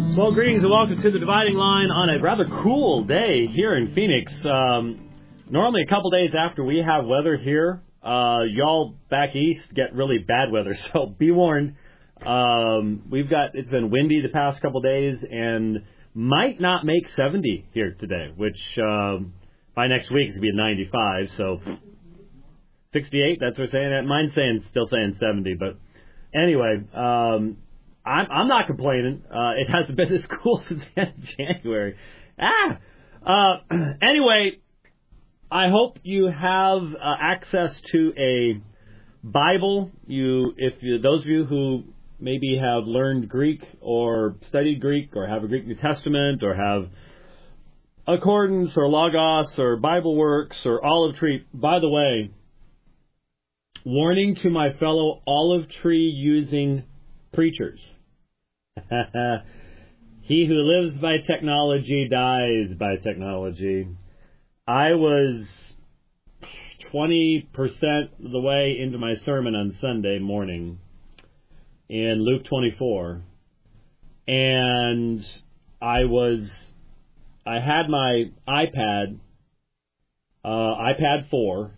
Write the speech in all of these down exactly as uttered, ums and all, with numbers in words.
Well, greetings and welcome to the Dividing Line on a rather cool day here in Phoenix. Um, normally, a couple days after we have weather here, uh, y'all back east get really bad weather. So be warned. Um, we've got it's been windy the past couple days and might not make seventy here today, which um, by next week is going to be ninety-five. So sixty-eight. That's what we're saying. Mine's saying still saying seventy, but anyway. Um, I'm, I'm not complaining. Uh, it hasn't been this cool since the end of January. Ah! Uh, anyway, I hope you have uh, access to a Bible. You, if you, those of you who maybe have learned Greek or studied Greek or have a Greek New Testament or have Accordance or Logos or Bible Works or Olive Tree. By the way, warning to my fellow olive tree using preachers. He who lives by technology dies by technology. I was twenty percent of the way into my sermon on Sunday morning in Luke twenty-four. And I was, I had my iPad, uh, iPad four,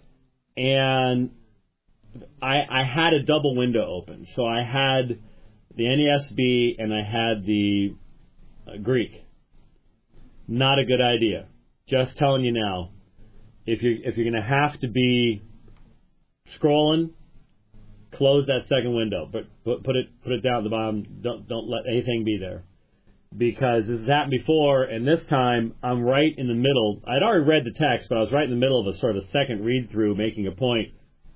and I, I had a double window open. So I had the N A S B and I had the uh, Greek. Not a good idea. Just telling you now. If you if you're going to have to be scrolling, close that second window. But put put it put it down at the bottom. Don't don't let anything be there. Because this has happened before, and this time I'm right in the middle. I'd already read the text, but I was right in the middle of a sort of second read through, making a point.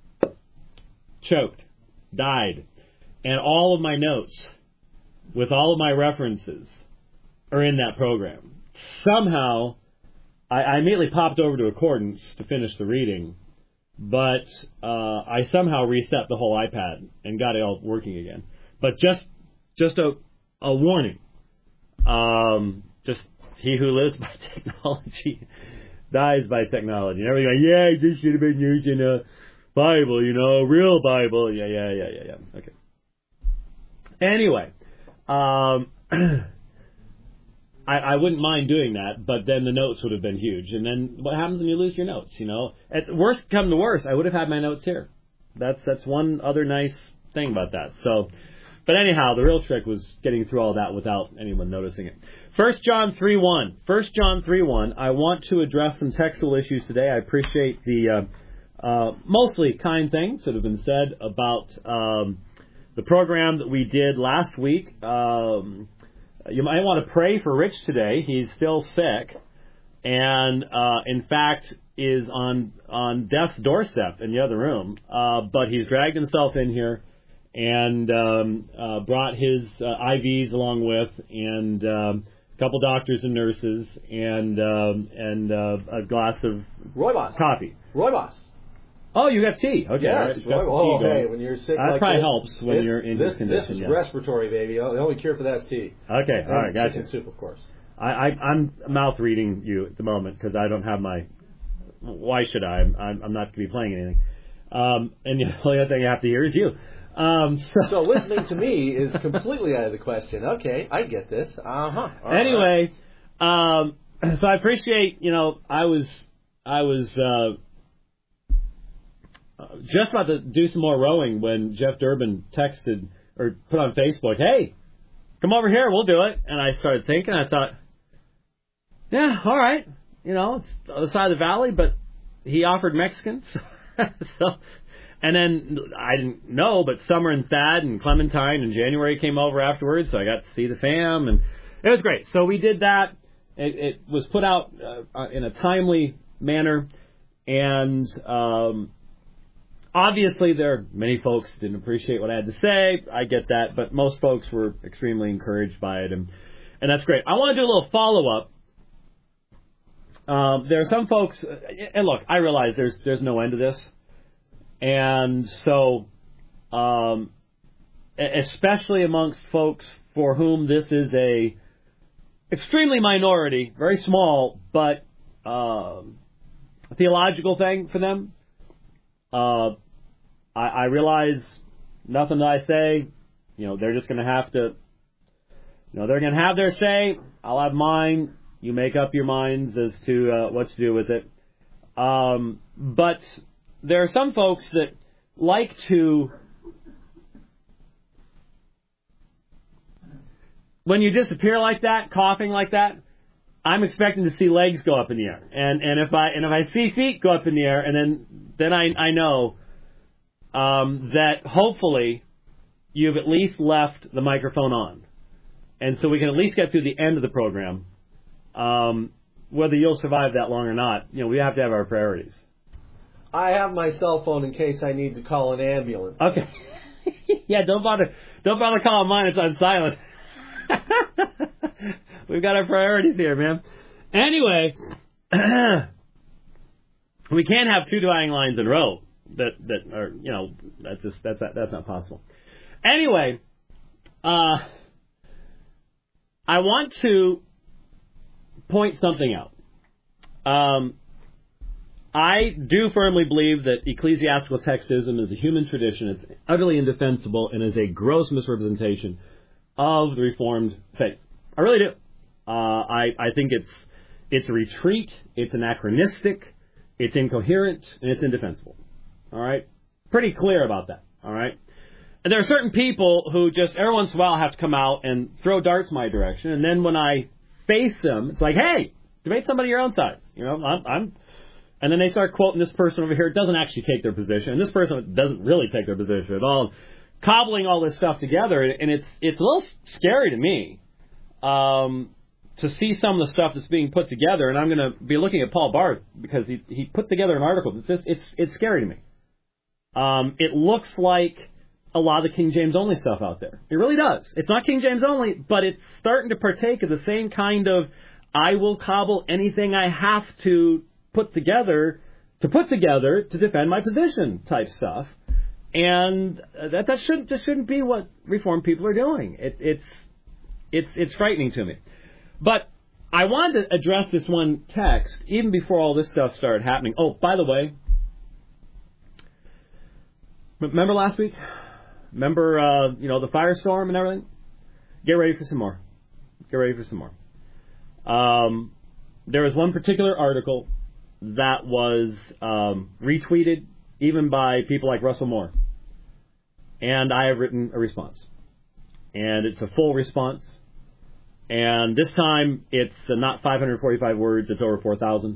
Choked. Died. And all of my notes, with all of my references, are in that program. Somehow, I, I immediately popped over to Accordance to finish the reading, but uh, I somehow reset the whole iPad and got it all working again. But just just a, a warning. Um, just he who lives by technology dies by technology. And everybody, yeah, this should have been using a Bible, you know, a real Bible. Yeah, yeah, yeah, yeah, yeah. Okay. Anyway, um, I, I wouldn't mind doing that, but then the notes would have been huge. And then what happens when you lose your notes, you know? At worst come to worst, I would have had my notes here. That's that's one other nice thing about that. So, but anyhow, the real trick was getting through all that without anyone noticing it. First John three one. First John three one. I want to address some textual issues today. I appreciate the uh, uh, mostly kind things that have been said about Um, the program that we did last week. Um, you might want to pray for Rich today. He's still sick, and uh, in fact is on on death's doorstep in the other room. Uh, but he's dragged himself in here and um, uh, brought his uh, I Vs along with, and um, a couple doctors and nurses, and um, and uh, a glass of Rooibos coffee. Rooibos. Oh, you got tea. Okay. Yeah, right. it's right. Oh, hey, when you're sick that like probably this, helps when you're in this this condition. This is yes. respiratory, baby. The only cure for that is tea. Okay, and all right, gotcha. Chicken soup, of course. I, I, I'm mouth reading you at the moment because I don't have my. Why should I? I'm, I'm, I'm not going to be playing anything. Um, and the only other thing you have to hear is you. Um, so, so listening to me is completely out of the question. Okay, I get this. Uh huh. Anyway, right. um, so I appreciate. You know, I was, I was. Uh, just about to do some more rowing when Jeff Durbin texted or put on Facebook, hey, come over here, we'll do it. And I started thinking, I thought, yeah, all right. You know, it's the other side of the valley, but he offered Mexicans. so, and then I didn't know, but Summer and Thad and Clementine and January came over afterwards, so I got to see the fam, and it was great. So we did that. It, it was put out uh, in a timely manner, and um obviously, there are many folks who didn't appreciate what I had to say. I get that, but most folks were extremely encouraged by it, and and that's great. I want to do a little follow-up. Um, there are some folks, and look, I realize there's there's no end to this, and so, um, especially amongst folks for whom this is a extremely minority, very small, but um, a theological thing for them. Uh, I, I realize nothing that I say, you know, they're just going to have to You know, they're going to have their say. I'll have mine. You make up your minds as to uh, what to do with it. Um, but there are some folks that like to, when you disappear like that, coughing like that, I'm expecting to see legs go up in the air. And and if I and if I see feet go up in the air, and then then I I know um, that hopefully you've at least left the microphone on. And so we can at least get through the end of the program. Um, whether you'll survive that long or not, you know, we have to have our priorities. I have my cell phone in case I need to call an ambulance. Okay. Yeah, don't bother don't bother calling mine, it's on silent. We've got our priorities here, man. Anyway, we can't have two dividing lines in a row. That that are, you know, that's just that's that's not possible. Anyway, uh, I want to point something out. Um, I do firmly believe that ecclesiastical textism is a human tradition. It's utterly indefensible and is a gross misrepresentation of the Reformed faith. I really do. Uh, I, I think it's it's a retreat, it's anachronistic, it's incoherent, and it's indefensible. All right? Pretty clear about that. All right? And there are certain people who just every once in a while have to come out and throw darts my direction, and then when I face them, it's like, hey, debate somebody your own size. You know, I'm, I'm and then they start quoting this person over here. It doesn't actually take their position, and this person doesn't really take their position at all. Cobbling all this stuff together, and it's it's a little scary to me um, to see some of the stuff that's being put together. And I'm going to be looking at Paul Barth because he he put together an article. It's just it's it's scary to me. Um, it looks like a lot of the King James only stuff out there. It really does. It's not King James only, but it's starting to partake of the same kind of I will cobble anything I have to put together to put together to defend my position type stuff. And that that shouldn't just shouldn't be what Reformed people are doing. It, it's it's it's frightening to me. But I wanted to address this one text even before all this stuff started happening. Oh, by the way, remember last week? Remember uh, you know the firestorm and everything? Get ready for some more. Get ready for some more. Um, there was one particular article that was um, retweeted even by people like Russell Moore. And I have written a response. And it's a full response. And this time, it's not five hundred forty-five words, it's over four thousand.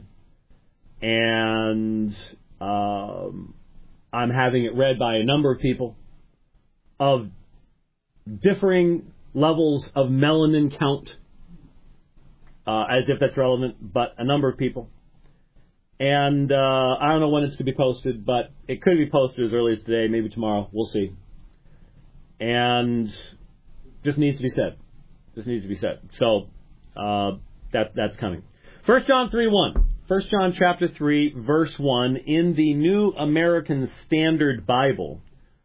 And um, I'm having it read by a number of people of differing levels of melanin count, uh, as if that's relevant, but a number of people. And uh, I don't know when it's to be posted, but it could be posted as early as today, maybe tomorrow. We'll see. And just needs to be said. Just needs to be said. So uh, that that's coming. First John three one. First John chapter three, verse one, in the New American Standard Bible.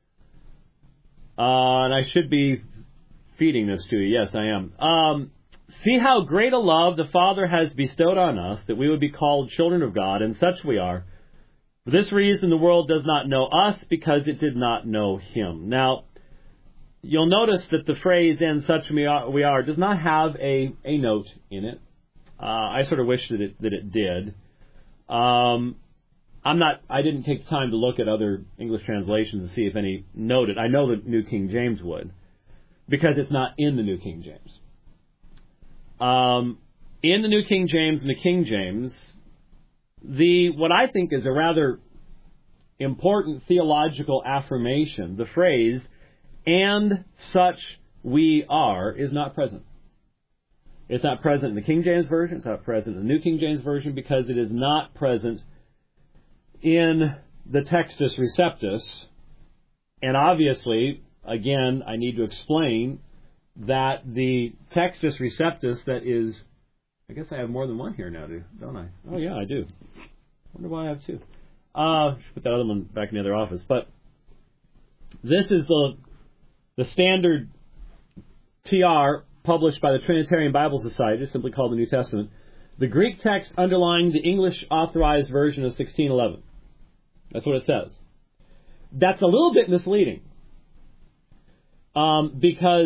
Uh, and I should be feeding this to you. Yes, I am. Um, See how great a love the Father has bestowed on us, that we would be called children of God, and such we are. For this reason the world does not know us, because it did not know Him. Now, you'll notice that the phrase, and such we are, we are does not have a, a note in it. Uh, I sort of wish that it, that it did. Um, I'm not, I didn't take the time to look at other English translations to see if any noted. I know the New King James would, because it's not in the New King James. Um, in the New King James and the King James, the what I think is a rather important theological affirmation, the phrase, and such we are, is not present. It's not present in the King James Version, it's not present in the New King James Version, because it is not present in the Textus Receptus. And obviously, again, I need to explain that the Textus Receptus that is, I guess I have more than one here now, don't I? Oh, yeah, I do. I wonder why I have two. Uh, should put that other one back in the other office. But this is the the standard T R published by the Trinitarian Bible Society, simply called the New Testament. The Greek text underlying the English authorized version of sixteen eleven. That's what it says. That's a little bit misleading. Um, because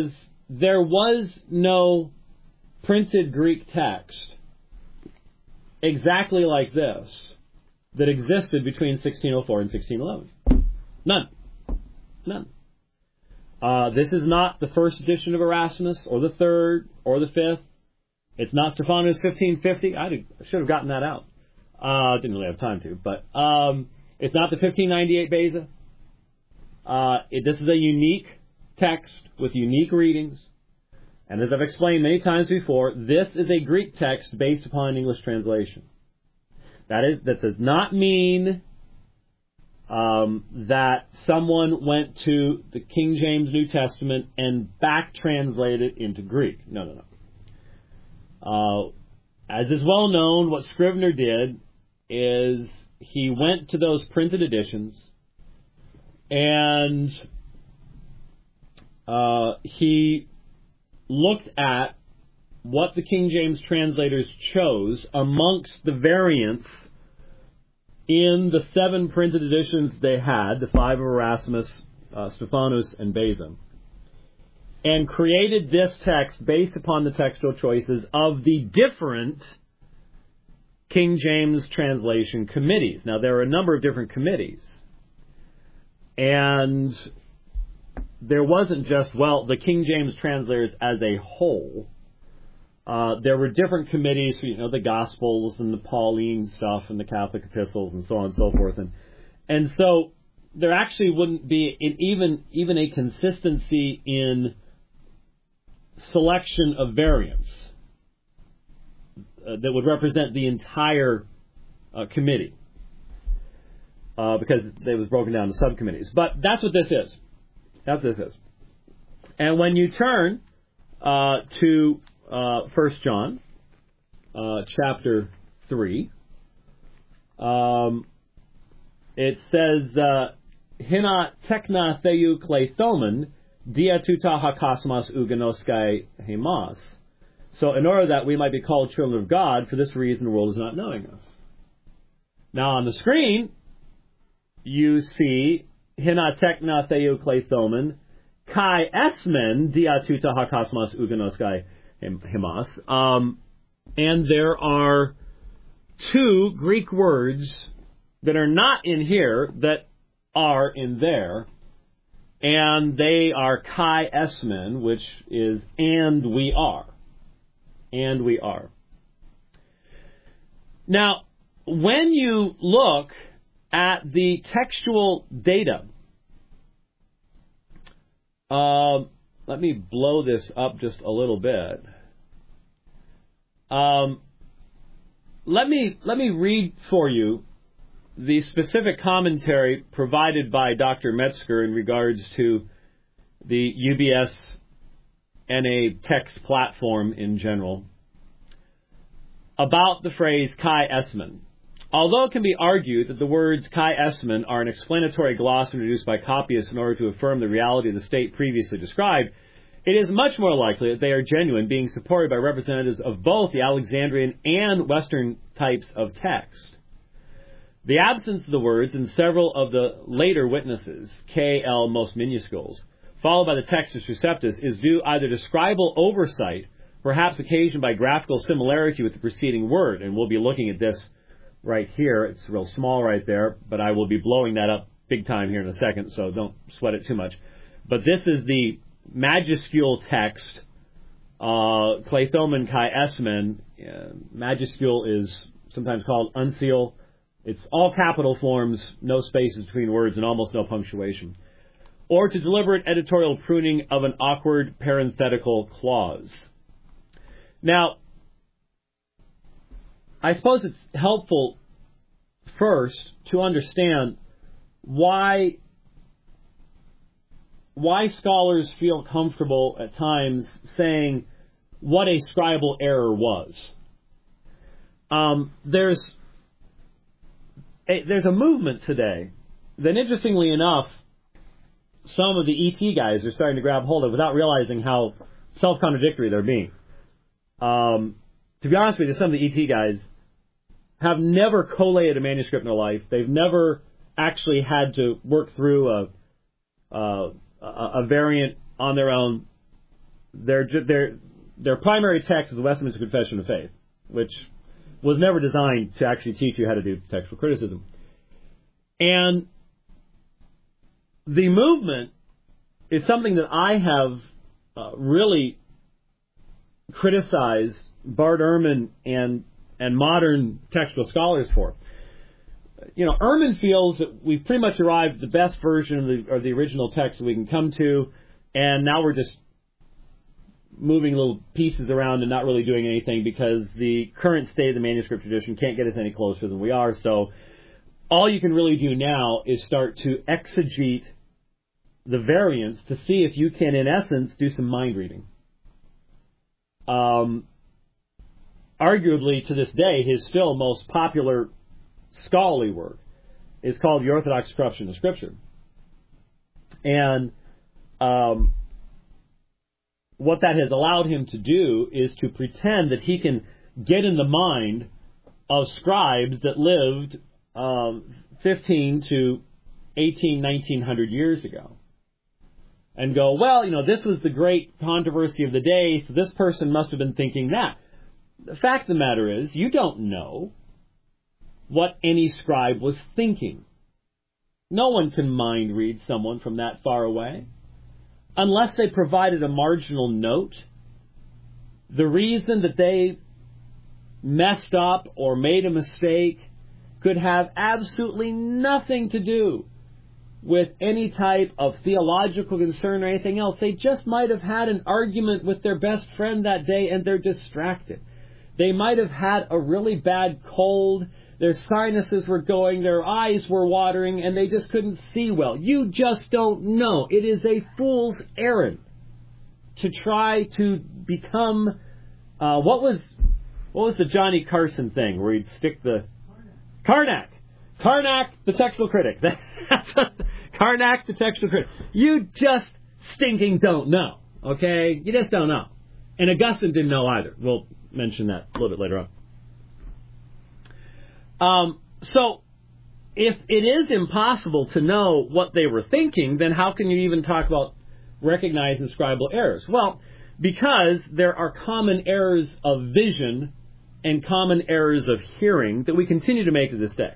there was no printed Greek text exactly like this that existed between sixteen oh four and sixteen eleven. None. None. Uh, this is not the first edition of Erasmus, or the third, or the fifth. It's not Stephanus fifteen fifty. I, did, I should have gotten that out. Uh, didn't really have time to. But um, it's not the fifteen ninety-eight Beza. Uh, it, this is a unique text with unique readings. And as I've explained many times before, this is a Greek text based upon an English translation. That is, that does not mean um, that someone went to the King James New Testament and back-translated it into Greek. No, no, no. Uh, as is well known, what Scrivener did is he went to those printed editions and uh, he looked at what the King James translators chose amongst the variants in the seven printed editions they had, the five of Erasmus, uh, Stephanus, and Beza, and created this text based upon the textual choices of the different King James translation committees. Now, there are a number of different committees, and there wasn't just, well, the King James translators as a whole. Uh, there were different committees for, you know, the Gospels and the Pauline stuff and the Catholic epistles and so on and so forth. And and so there actually wouldn't be an, even even a consistency in selection of variants uh, that would represent the entire uh, committee uh, because it was broken down to subcommittees. But that's what this is. That's what this is. And when you turn uh, to uh, First John, uh, chapter three, um, it says, "Hina tekna theou kleithomen diatuta hakosmos uganoskai hemas." So, in order that we might be called children of God, for this reason the world is not knowing us. Now, on the screen, you see Hina tekna theou kleithomen kai esmen diatuta hakosmos uganoskai hemas. Um, and there are two Greek words that are not in here that are in there, and they are kai esmen, which is and we are. And we are. Now, when you look at the textual data, uh, let me blow this up just a little bit. Um, let me let me read for you the specific commentary provided by Doctor Metzger in regards to the U B S N A text platform in general about the phrase kai esmen. Although it can be argued that the words kai esmen are an explanatory gloss introduced by copyists in order to affirm the reality of the state previously described, it is much more likely that they are genuine, being supported by representatives of both the Alexandrian and Western types of text. The absence of the words in several of the later witnesses, K L most minuscules, followed by the Textus Receptus, is due either to scribal oversight, perhaps occasioned by graphical similarity with the preceding word, and we'll be looking at this right here. It's real small right there, but I will be blowing that up big time here in a second, so don't sweat it too much. But this is the majuscule text, uh, kleithomen kai esmen. Uh, majuscule is sometimes called uncial. It's all capital forms, no spaces between words, and almost no punctuation. Or to deliberate editorial pruning of an awkward parenthetical clause. Now, I suppose it's helpful first to understand why why scholars feel comfortable at times saying what a scribal error was. Um, there's a, there's a movement today that, interestingly enough, some of the E T guys are starting to grab hold of without realizing how self-contradictory they're being. Um, to be honest with you, some of the E T guys have never collated a manuscript in their life. They've never actually had to work through a, a, a variant on their own. their their their primary text is the Westminster Confession of Faith, which was never designed to actually teach you how to do textual criticism. And the movement is something that I have uh, really criticized Bart Ehrman and and modern textual scholars for. You know, Ehrman feels that we've pretty much arrived at the best version of the, of the original text that we can come to, and now we're just moving little pieces around and not really doing anything because the current state of the manuscript tradition can't get us any closer than we are. So all you can really do now is start to exegete the variants to see if you can, in essence, do some mind reading. Um, arguably, to this day, his still most popular scholarly work is called The Orthodox Corruption of Scripture. And um, what that has allowed him to do is to pretend that he can get in the mind of scribes that lived um, fifteen to eighteen, nineteen hundred years ago. And go, well, you know, this was the great controversy of the day, so this person must have been thinking that. The fact of the matter is, you don't know what any scribe was thinking. No one can mind read someone from that far away. Unless they provided a marginal note, the reason that they messed up or made a mistake could have absolutely nothing to do with any type of theological concern or anything else. They just might have had an argument with their best friend that day and they're distracted. They might have had a really bad cold, their sinuses were going, their eyes were watering, and they just couldn't see well. You just don't know. It is a fool's errand to try to become, uh, what was what was the Johnny Carson thing where he'd stick the... Karnak. Karnak, the textual critic. That's what, Karnak, the textual critic. You just stinking don't know, okay? You just don't know. And Augustine didn't know either. We'll mention that a little bit later on. Um, so, if it is impossible to know what they were thinking, then how can you even talk about recognizing scribal errors? Well, because there are common errors of vision and common errors of hearing that we continue to make to this day.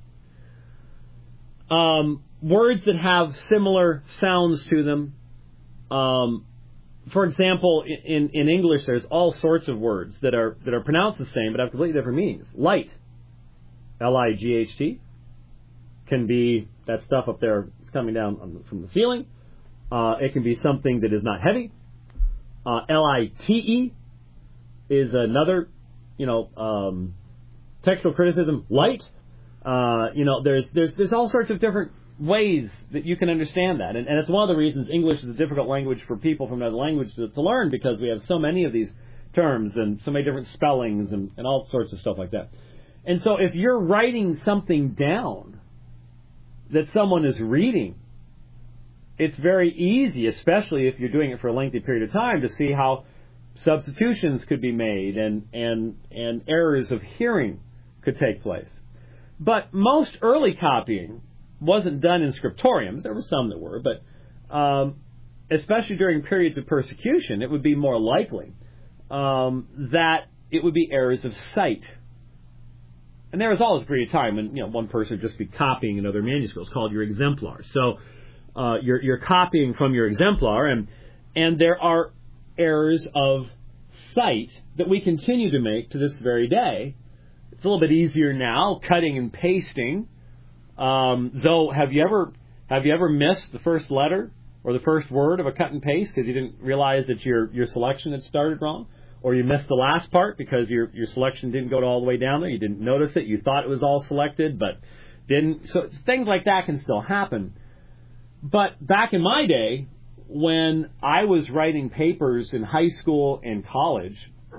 Um, words that have similar sounds to them. Um, for example, in, in English, there's all sorts of words that are that are pronounced the same but have completely different meanings. Light, L I G H T, can be that stuff up there that's coming down on, from the ceiling. Uh, it can be something that is not heavy. Uh, L I T E is another, you know, um, textual criticism. Light. Uh, you know, there's there's there's all sorts of different ways that you can understand that, and, and it's one of the reasons English is a difficult language for people from another language to, to learn, because we have so many of these terms and so many different spellings and, and all sorts of stuff like that. And so if you're writing something down that someone is reading, it's very easy, especially if you're doing it for a lengthy period of time, to see how substitutions could be made and and and errors of hearing could take place. But most early copying wasn't done in scriptoriums. There were some that were, but um, especially during periods of persecution, it would be more likely um, that it would be errors of sight. And there was always a period of time when, you know, one person would just be copying another manuscript. It's called your exemplar. So uh, you're, you're copying from your exemplar, and and there are errors of sight that we continue to make to this very day. It's a little bit easier now, cutting and pasting. Um, though, have you ever have you ever missed the first letter or the first word of a cut and paste because you didn't realize that your your selection had started wrong, or you missed the last part because your your selection didn't go all the way down there, you didn't notice it, you thought it was all selected but didn't. So things like that can still happen. But back in my day, when I was writing papers in high school and college,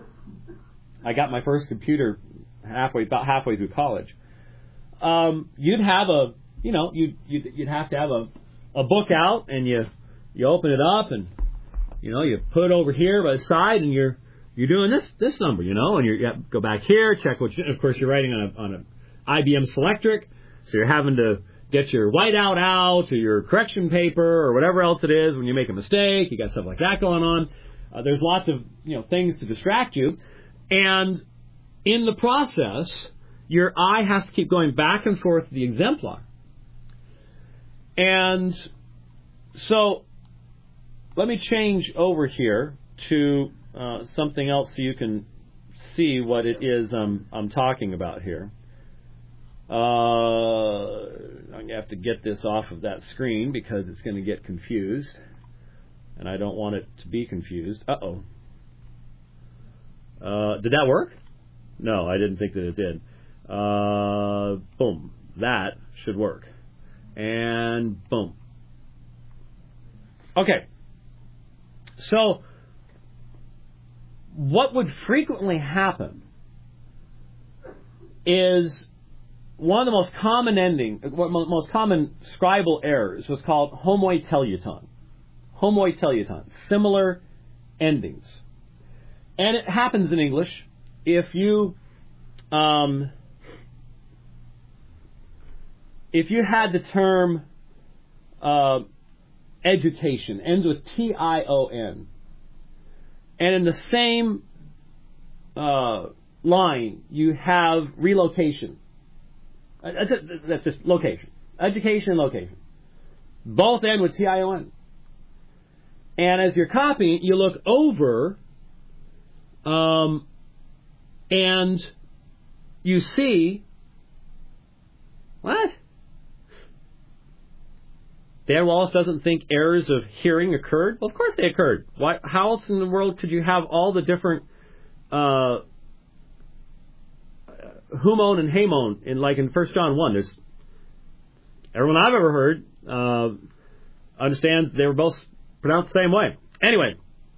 I got my first computer halfway about halfway through college. Um, you'd have a, you know, you'd, you'd, you'd have to have a, a book out, and you, you open it up, and, you know, you put it over here by the side, and you're, you're doing this, this number, you know, and you're, you have to go back here, check what you, of course, you're writing on a, on an I B M Selectric, so you're having to get your whiteout out, or your correction paper, or whatever else it is when you make a mistake. You got stuff like that going on. Uh, there's lots of you know things to distract you, and in the process, your eye has to keep going back and forth to the exemplar. And so, let me change over here to uh, something else so you can see what it is I'm, I'm talking about here. Uh, I'm going to have to get this off of that screen because it's going to get confused. And I don't want it to be confused. Uh-oh. Uh, did that work? No, I didn't think that it did. Uh, boom. That should work. And boom. Okay. So, what would frequently happen is one of the most common ending, most common scribal errors was called homoiteleuton. Homoiteleuton. Similar endings. And it happens in English if you um, if you had the term uh, education, ends with T I O N, and in the same uh, line you have relocation. That's, a, that's just location. Education and location. Both end with T I O N. And as you're copying, you look over um, and you see, what? Dan Wallace doesn't think errors of hearing occurred? Well, of course they occurred. Why? How else in the world could you have all the different uh, humon and hamon in like in First John one? There's everyone I've ever heard uh, understands they were both pronounced the same way. Anyway,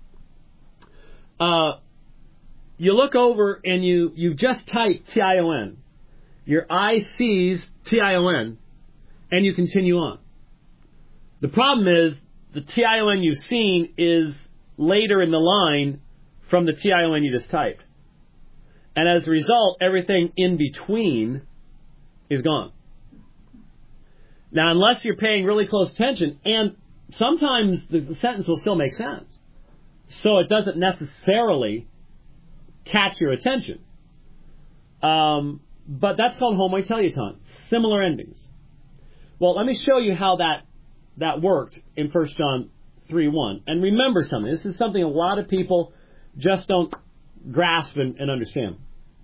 uh, you look over and you you just type T I O N. Your eye sees T I O N, and you continue on. The problem is the T I O N you've seen is later in the line from the T I O N you just typed. And as a result, everything in between is gone. Now, unless you're paying really close attention, and sometimes the, the sentence will still make sense, so it doesn't necessarily catch your attention. Um, but that's called homoiteleuton, similar endings. Well, let me show you how that that worked in First John three one. And remember something. This is something a lot of people just don't grasp and, and understand.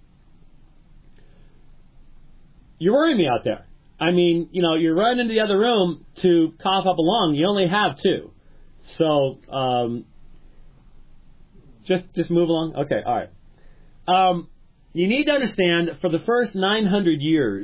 You're worrying me out there. I mean, you know, you're running into the other room to cough up a lung. You only have two. So, um, just just move along. Okay, all right. Um, you need to understand that for the first nine hundred years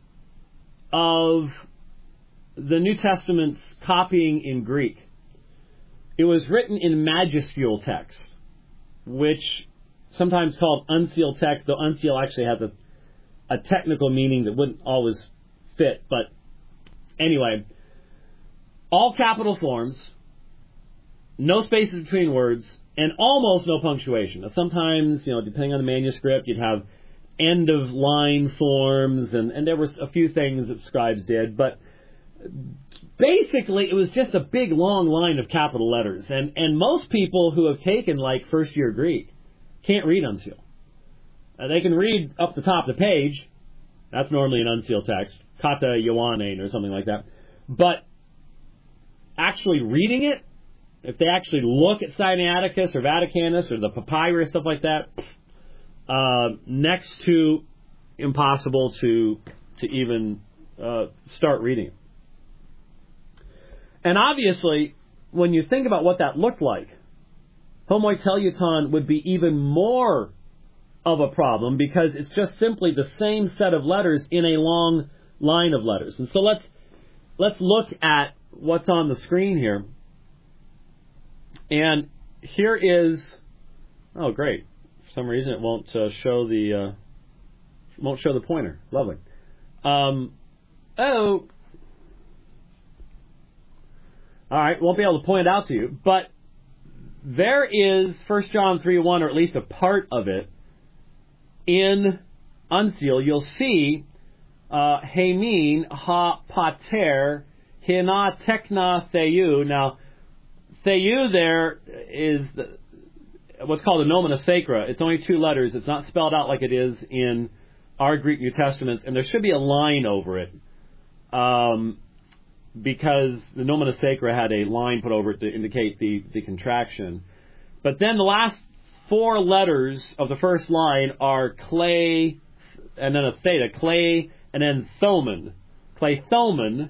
of the New Testament's copying in Greek, it was written in magiscule text, which sometimes called unsealed text, though unsealed actually has a, a technical meaning that wouldn't always fit. But anyway, all capital forms, no spaces between words, and almost no punctuation. Now, sometimes, you know, depending on the manuscript, you'd have end-of-line forms, and, and there were a few things that scribes did, but basically it was just a big, long line of capital letters. And, and most people who have taken, like, first-year Greek can't read unsealed. Uh, they can read up the top of the page. That's normally an unsealed text. Kata Ioannein or something like that. But actually reading it, if they actually look at Sinaiticus or Vaticanus or the papyrus, stuff like that, uh, next to impossible to to even uh, start reading it. And obviously, when you think about what that looked like, homoiteleuton would be even more of a problem because it's just simply the same set of letters in a long line of letters. And so let's let's look at what's on the screen here. And here is, oh great, for some reason it won't uh, show the uh, won't show the pointer. Lovely. Um, oh, all right, won't be able to point it out to you, but there is First John three one, or at least a part of it in unsealed. You'll see uh, Hemin ha pater hina tekna theou. Now, theou there is the, what's called a nomina sacra. It's only two letters. It's not spelled out like it is in our Greek New Testaments, and there should be a line over it, um, because the nomina sacra had a line put over it to indicate the, the contraction. But then the last four letters of the first line are clay, and then a theta, clay, and then thomen. Clay thomen,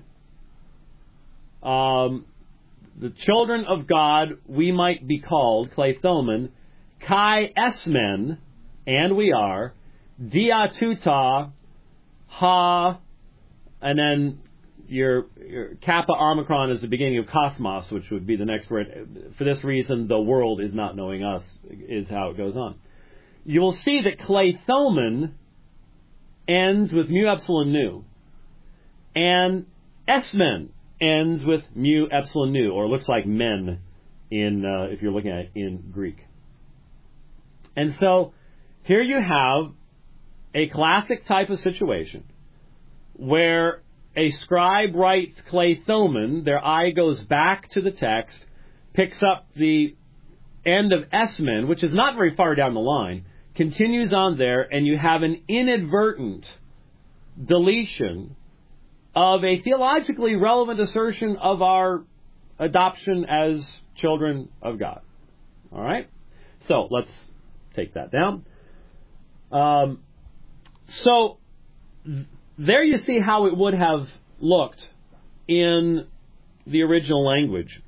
um, the children of God, we might be called, clay thomen, kai esmen, and we are, dia tuta, ha, and then your, your kappa omicron is the beginning of cosmos, which would be the next word. For this reason, the world is not knowing us, is how it goes on. You will see that clay thomen ends with mu epsilon nu, and esmen ends with mu epsilon nu, or looks like men in uh, if you're looking at it in Greek. And so here you have a classic type of situation where a scribe writes clay thomen, their eye goes back to the text, picks up the end of esmen, which is not very far down the line, continues on there, and you have an inadvertent deletion of a theologically relevant assertion of our adoption as children of God. All right? So let's take that down. Um, so there you see how it would have looked in the original language.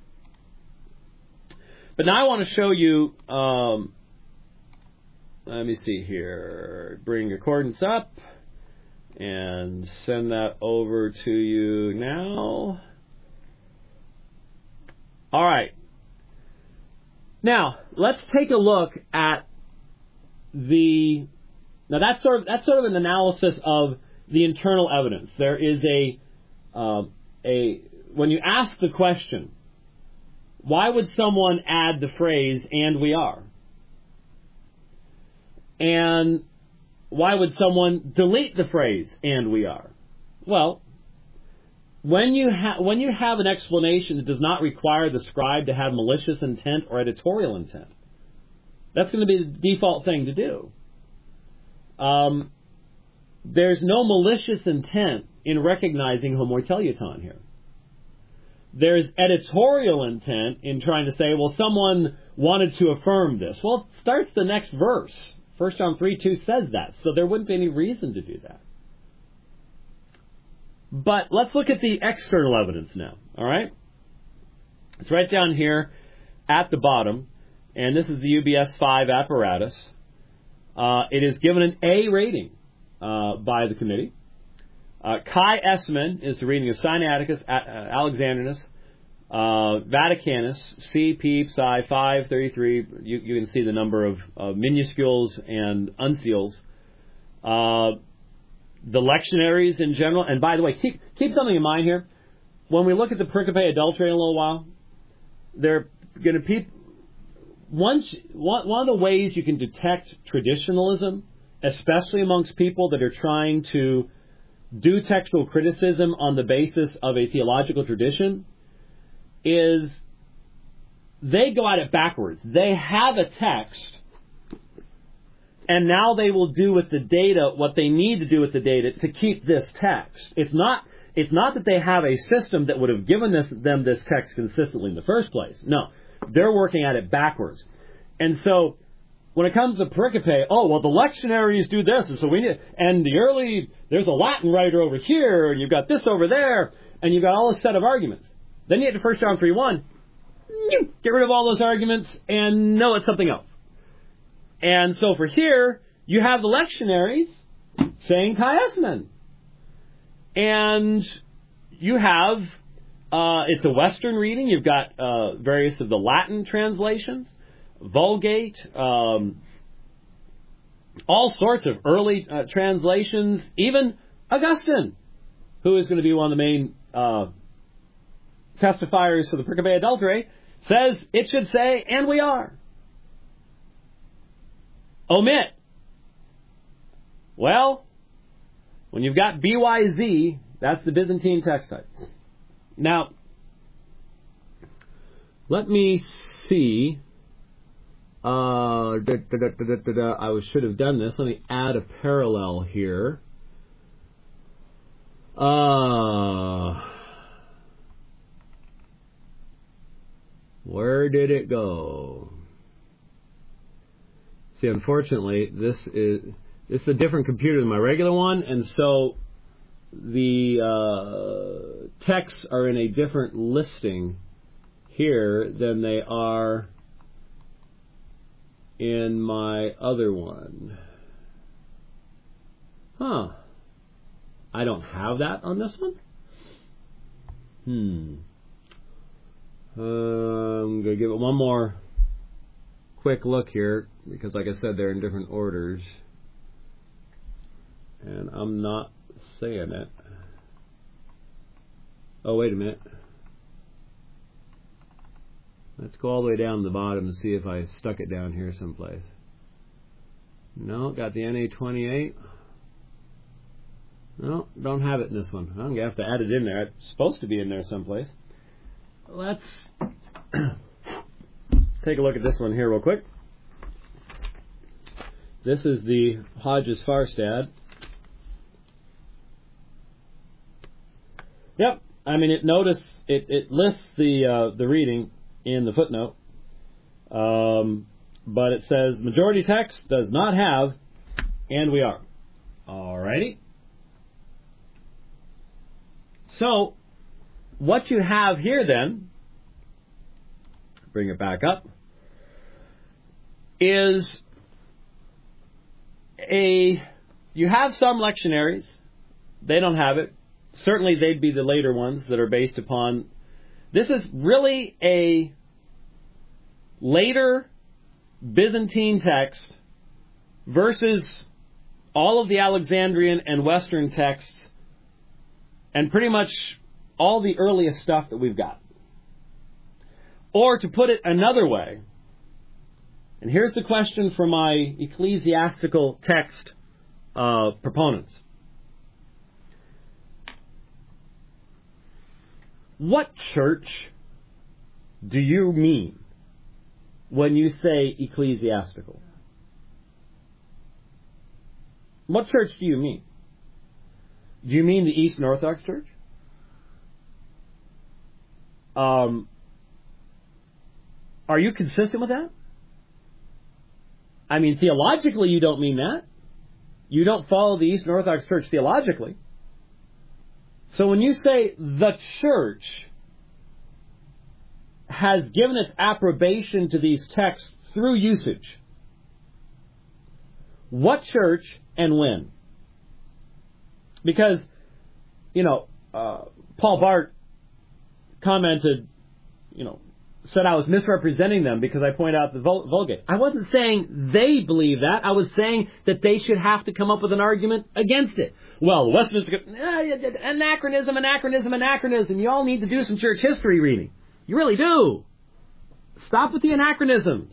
But now I want to show you, um, let me see here, bring accordance up and send that over to you now. All right. Now, let's take a look at the, now that's sort of, that's sort of an analysis of the internal evidence. There is a, uh, a, when you ask the question, why would someone add the phrase, and we are? And why would someone delete the phrase, and we are? Well, when you, ha- when you have an explanation that does not require the scribe to have malicious intent or editorial intent, that's going to be the default thing to do. Um, there's no malicious intent in recognizing homoteleuton here. There's editorial intent in trying to say, well, someone wanted to affirm this. Well, it starts the next verse. First John three two says that, so there wouldn't be any reason to do that. But let's look at the external evidence now, all right? It's right down here at the bottom, and this is the U B S five apparatus. Uh, it is given an A rating uh, by the committee. Uh, Kai Esmen is the reading of Sinaiticus, Alexandrinus, uh, Vaticanus, C P Psi five thirty-three. You, you can see the number of uh, minuscules and uncials. Uh, the lectionaries in general. And by the way, keep keep something in mind here. When we look at the pericope adultery in a little while, they're going to peep. Once, one, one of the ways you can detect traditionalism, especially amongst people that are trying to do textual criticism on the basis of a theological tradition, is they go at it backwards. They have a text, and now they will do with the data what they need to do with the data to keep this text. It's not it's not that they have a system that would have given this, them this text consistently in the first place. No, they're working at it backwards. And so when it comes to pericope, oh, well, the lectionaries do this, and so we need, and the early, there's a Latin writer over here, and you've got this over there, and you've got all a set of arguments. Then you get to First John three one, get rid of all those arguments, and know it's something else. And so for here, you have the lectionaries saying Kai Esmen. And you have, uh, it's a Western reading, you've got uh, various of the Latin translations, Vulgate, um, all sorts of early uh, translations, even Augustine, who is going to be one of the main uh, testifiers for the pericope adultery, says it should say, and we are. Omit. Well, when you've got B Y Z, that's the Byzantine text type. Now, let me see Uh, da, da, da, da, da, da, I was, should have done this. Let me add a parallel here. Uh, where did it go? See, unfortunately, this is this is a different computer than my regular one, and so the uh, texts are in a different listing here than they are in my other one. Huh. I don't have that on this one? Hmm. Uh, I'm going to give it one more quick look here, because like I said, they're in different orders. And I'm not saying it. Oh, wait a minute. Let's go all the way down to the bottom and see if I stuck it down here someplace. No, got the N A twenty-eight. No, don't have it in this one. I'm going to have to add it in there. It's supposed to be in there someplace. Let's take a look at this one here real quick. This is the Hodges Farstad. Yep, I mean, it notice it, it lists the uh, the reading in the footnote, um, but it says majority text does not have, and we are. Alrighty. So, what you have here then, bring it back up, is a, you have some lectionaries, they don't have it. Certainly they'd be the later ones that are based upon, this is really a later Byzantine text versus all of the Alexandrian and Western texts and pretty much all the earliest stuff that we've got. Or to put it another way, and here's the question for my ecclesiastical text uh, proponents. What church do you mean when you say ecclesiastical? What church do you mean? Do you mean the Eastern Orthodox Church? Um, are you consistent with that? I mean, theologically, you don't mean that. You don't follow the Eastern Orthodox Church theologically. So when you say the church has given its approbation to these texts through usage, what church and when? Because, you know, uh, Paul Bart commented, you know, said I was misrepresenting them because I point out the Vulgate. I wasn't saying they believe that. I was saying that they should have to come up with an argument against it. Well, the Westminster, uh, anachronism, anachronism, anachronism. You all need to do some church history reading. You really do. Stop with the anachronisms.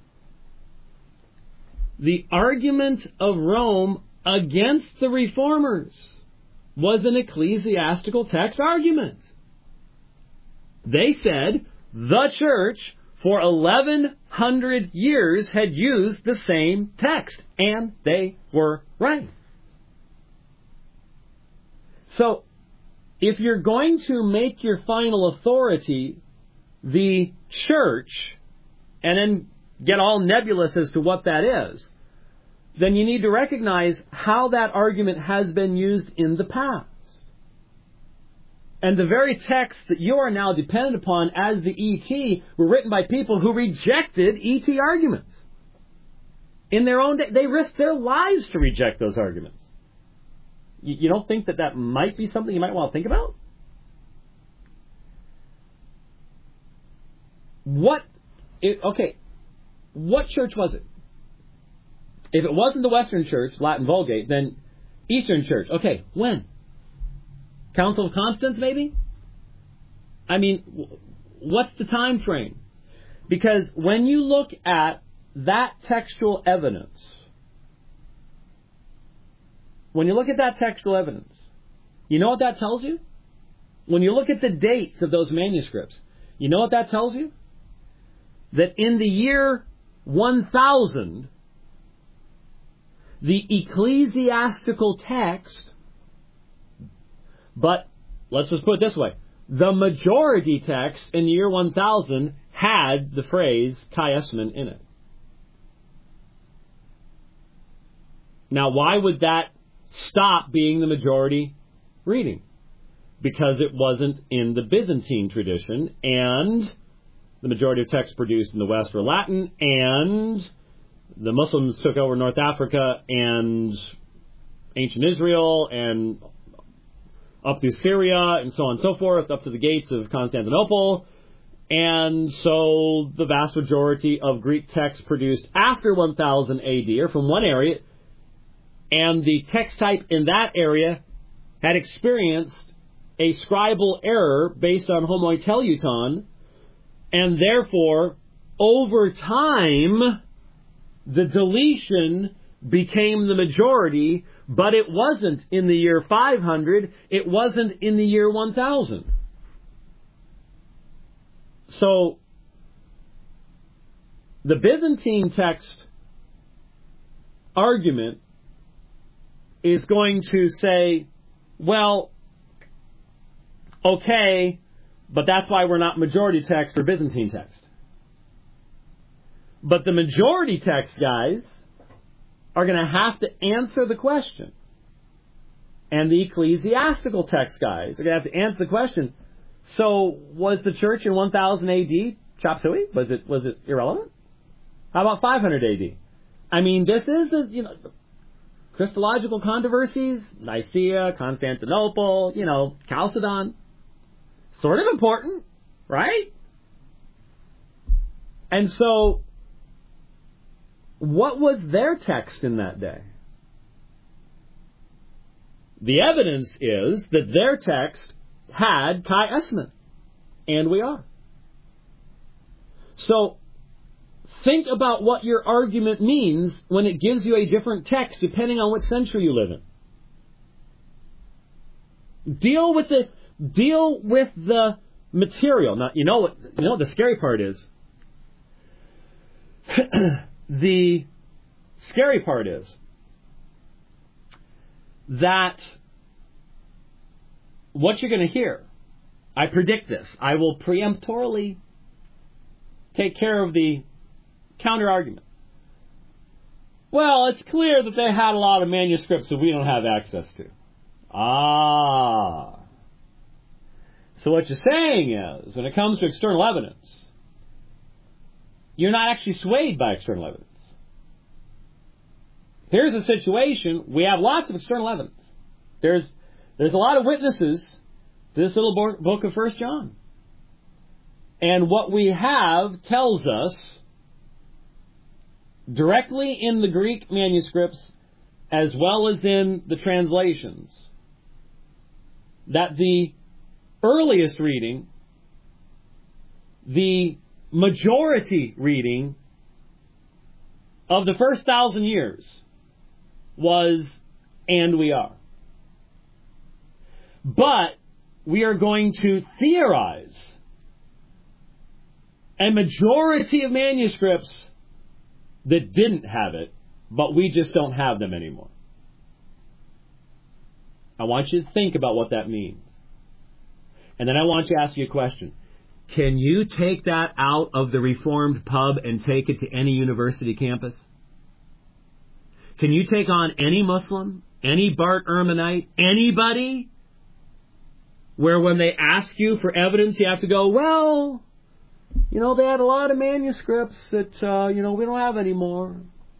The argument of Rome against the Reformers was an ecclesiastical text argument. They said the church for eleven hundred years had used the same text, and they were right. So, if you're going to make your final authority the church, and then get all nebulous as to what that is, then you need to recognize how that argument has been used in the past. And the very texts that you are now dependent upon as the E T were written by people who rejected E T arguments. In their own day, they risked their lives to reject those arguments. You, you don't think that that might be something you might want to think about? What, it, okay, what church was it? If it wasn't the Western Church, Latin Vulgate, then Eastern Church. Okay, when? Council of Constance, maybe? I mean, what's the time frame? Because when you look at that textual evidence, when you look at that textual evidence, you know what that tells you? When you look at the dates of those manuscripts, you know what that tells you? That in the year one thousand, the ecclesiastical text, but let's just put it this way, the majority text in the year one thousand had the phrase Kai Esmon in it. Now, why would that stop being the majority reading? Because it wasn't in the Byzantine tradition, and the majority of texts produced in the West were Latin, and the Muslims took over North Africa and ancient Israel and up through Syria and so on and so forth, up to the gates of Constantinople. And so the vast majority of Greek texts produced after one thousand A D are from one area, and the text type in that area had experienced a scribal error based on homoteleuton, and therefore, over time, the deletion became the majority, but it wasn't in the year five hundred, it wasn't in the year one thousand. So, the Byzantine text argument is going to say, well, okay, but that's why we're not majority text or Byzantine text. But the majority text guys are going to have to answer the question. And the ecclesiastical text guys are going to have to answer the question. So, was the church in one thousand A D chop suey? Was it was it irrelevant? How about five hundred A D? I mean, this is a, you know, Christological controversies, Nicaea, Constantinople, you know, Chalcedon. Sort of important, right? And so, what was their text in that day? The evidence is that their text had Kai Esmon, and we are. So, think about what your argument means when it gives you a different text depending on what century you live in. Deal with the deal with the material. Now, you know what you know what the scary part is? The scary part is that what you're going to hear, I predict this, I will preemptorily take care of the counter-argument. Well, it's clear that they had a lot of manuscripts that we don't have access to. Ah. So what you're saying is, when it comes to external evidence, you're not actually swayed by external evidence. Here's a situation, we have lots of external evidence. There's there's a lot of witnesses to this little book of First John. And what we have tells us, directly in the Greek manuscripts, as well as in the translations, that the earliest reading, the majority reading of the first thousand years was, and we are. But we are going to theorize a majority of manuscripts that didn't have it, but we just don't have them anymore. I want you to think about what that means. And then I want you to ask you a question. Can you take that out of the Reformed pub and take it to any university campus? Can you take on any Muslim, any Bart Ehrmanite, anybody, where when they ask you for evidence, you have to go, well, you know, they had a lot of manuscripts that, uh, you know, we don't have anymore.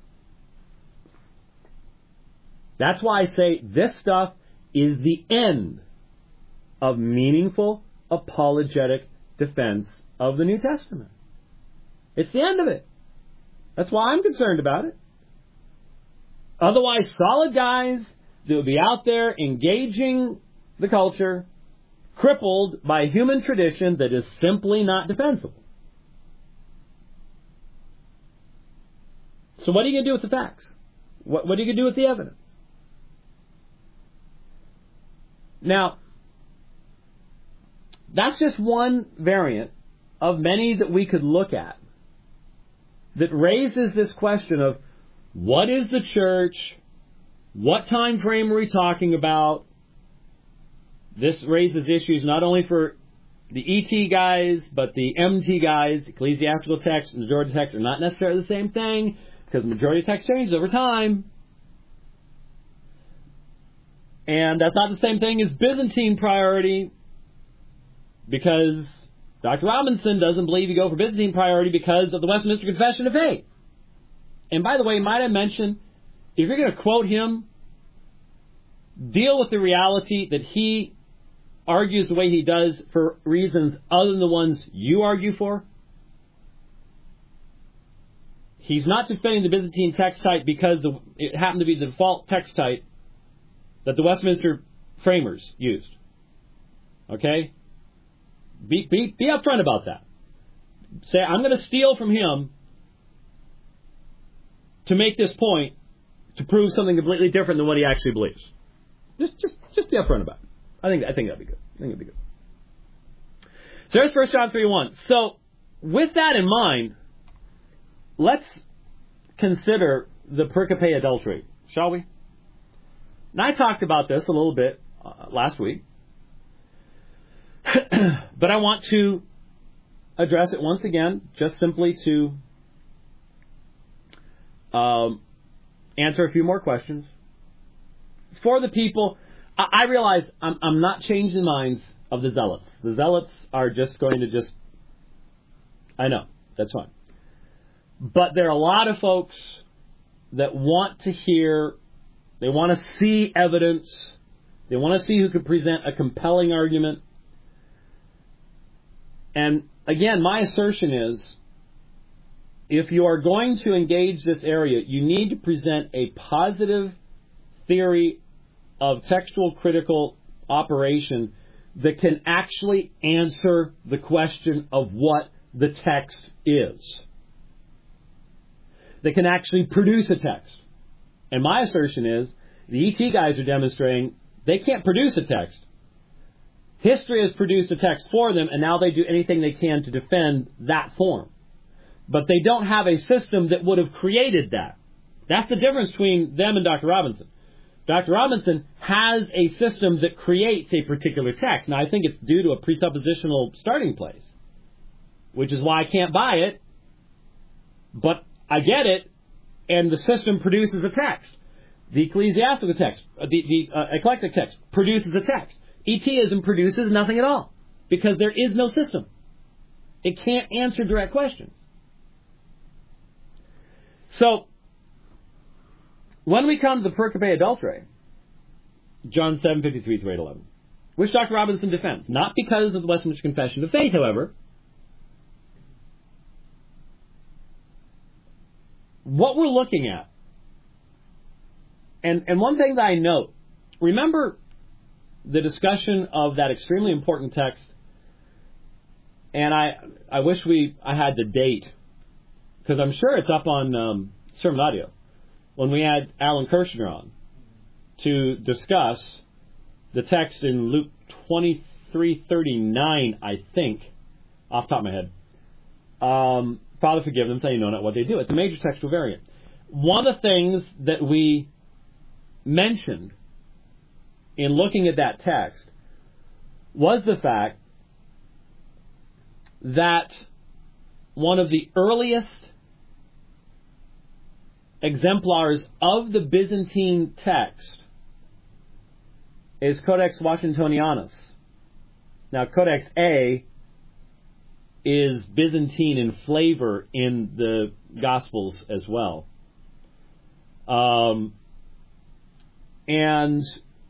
That's why I say this stuff is the end of meaningful apologetic defense of the New Testament. It's the end of it. That's why I'm concerned about it. Otherwise, solid guys that will be out there engaging the culture, crippled by human tradition that is simply not defensible. So what are you going to do with the facts? What, what are you going to do with the evidence? Now, that's just one variant of many that we could look at that raises this question of what is the church? What time frame are we talking about? This raises issues not only for the E T guys, but the M T guys. Ecclesiastical text and majority text are not necessarily the same thing, because majority text changes over time. And that's not the same thing as Byzantine priority, because Doctor Robinson doesn't believe you go for Byzantine priority because of the Westminster Confession of Faith. And by the way, might I mention, if you're going to quote him, deal with the reality that he argues the way he does for reasons other than the ones you argue for. He's not defending the Byzantine text type because the, it happened to be the default text type that the Westminster framers used. Okay? Be, be, be upfront about that. Say, I'm going to steal from him to make this point to prove something completely different than what he actually believes. Just, just, just be upfront about it. I think, I think that'd be good. I think that'd be good. So there's First John three one. So, with that in mind, let's consider the pericope adultery, shall we? And I talked about this a little bit uh, last week, but I want to address it once again, just simply to um, answer a few more questions. For the people, I, I realize I'm, I'm not changing the minds of the zealots. The zealots are just going to just, I know, that's fine. But there are a lot of folks that want to hear, they want to see evidence, they want to see who can present a compelling argument. And again, my assertion is, if you are going to engage this area, you need to present a positive theory of textual critical operation that can actually answer the question of what the text is. That can actually produce a text. And my assertion is, the E T guys are demonstrating they can't produce a text. History has produced a text for them, and now they do anything they can to defend that form. But they don't have a system that would have created that. That's the difference between them and Doctor Robinson. Doctor Robinson has a system that creates a particular text. Now, I think it's due to a presuppositional starting place, which is why I can't buy it, but I get it, and the system produces a text. The ecclesiastical text, the, the uh, eclectic text, produces a text. ETism produces nothing at all, because there is no system. It can't answer direct questions. So, when we come to the pericope adultery, John seven fifty-three through eight eleven, which Doctor Robinson defends, not because of the Westminster Confession of Faith, however, what we're looking at, and, and one thing that I note, remember the discussion of that extremely important text, and I I wish we I had the date, because I'm sure it's up on um, Sermon Audio, when we had Alan Kirshner on to discuss the text in Luke twenty-three thirty-nine, I think, off the top of my head. Um, Father, forgive them, they know not what they do. It's a major textual variant. One of the things that we mentioned in looking at that text was the fact that one of the earliest exemplars of the Byzantine text is Codex Washingtonianus. Now, Codex A is Byzantine in flavor in the Gospels as well. Um, and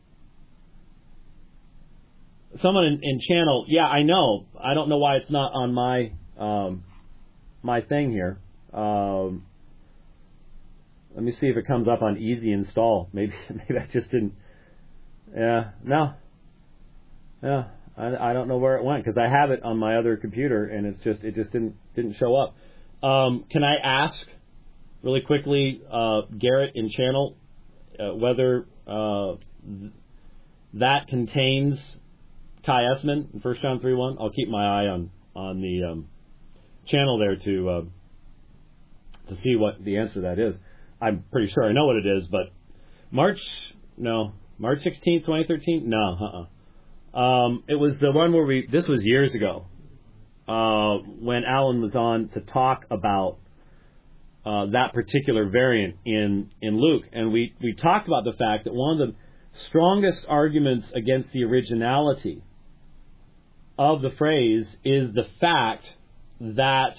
someone in, in channel, yeah, I know. I don't know why it's not on my um, my thing here. Um, let me see if it comes up on easy install. Maybe maybe I just didn't. Yeah, no. Yeah, I, I don't know where it went, because I have it on my other computer and it's just it just didn't didn't show up. Um, can I ask really quickly, uh, Garrett in channel, uh, whether uh, th- that contains chiasmin in First John three one? I'll keep my eye on on the um, channel there to uh, to see what the answer to that is. I'm pretty sure I know what it is, but March, no, March sixteenth, twenty thirteen? No, uh-uh. Um, it was the one where we, this was years ago, uh, when Alan was on to talk about uh, that particular variant in, in Luke. And we, we talked about the fact that one of the strongest arguments against the originality of the phrase is the fact that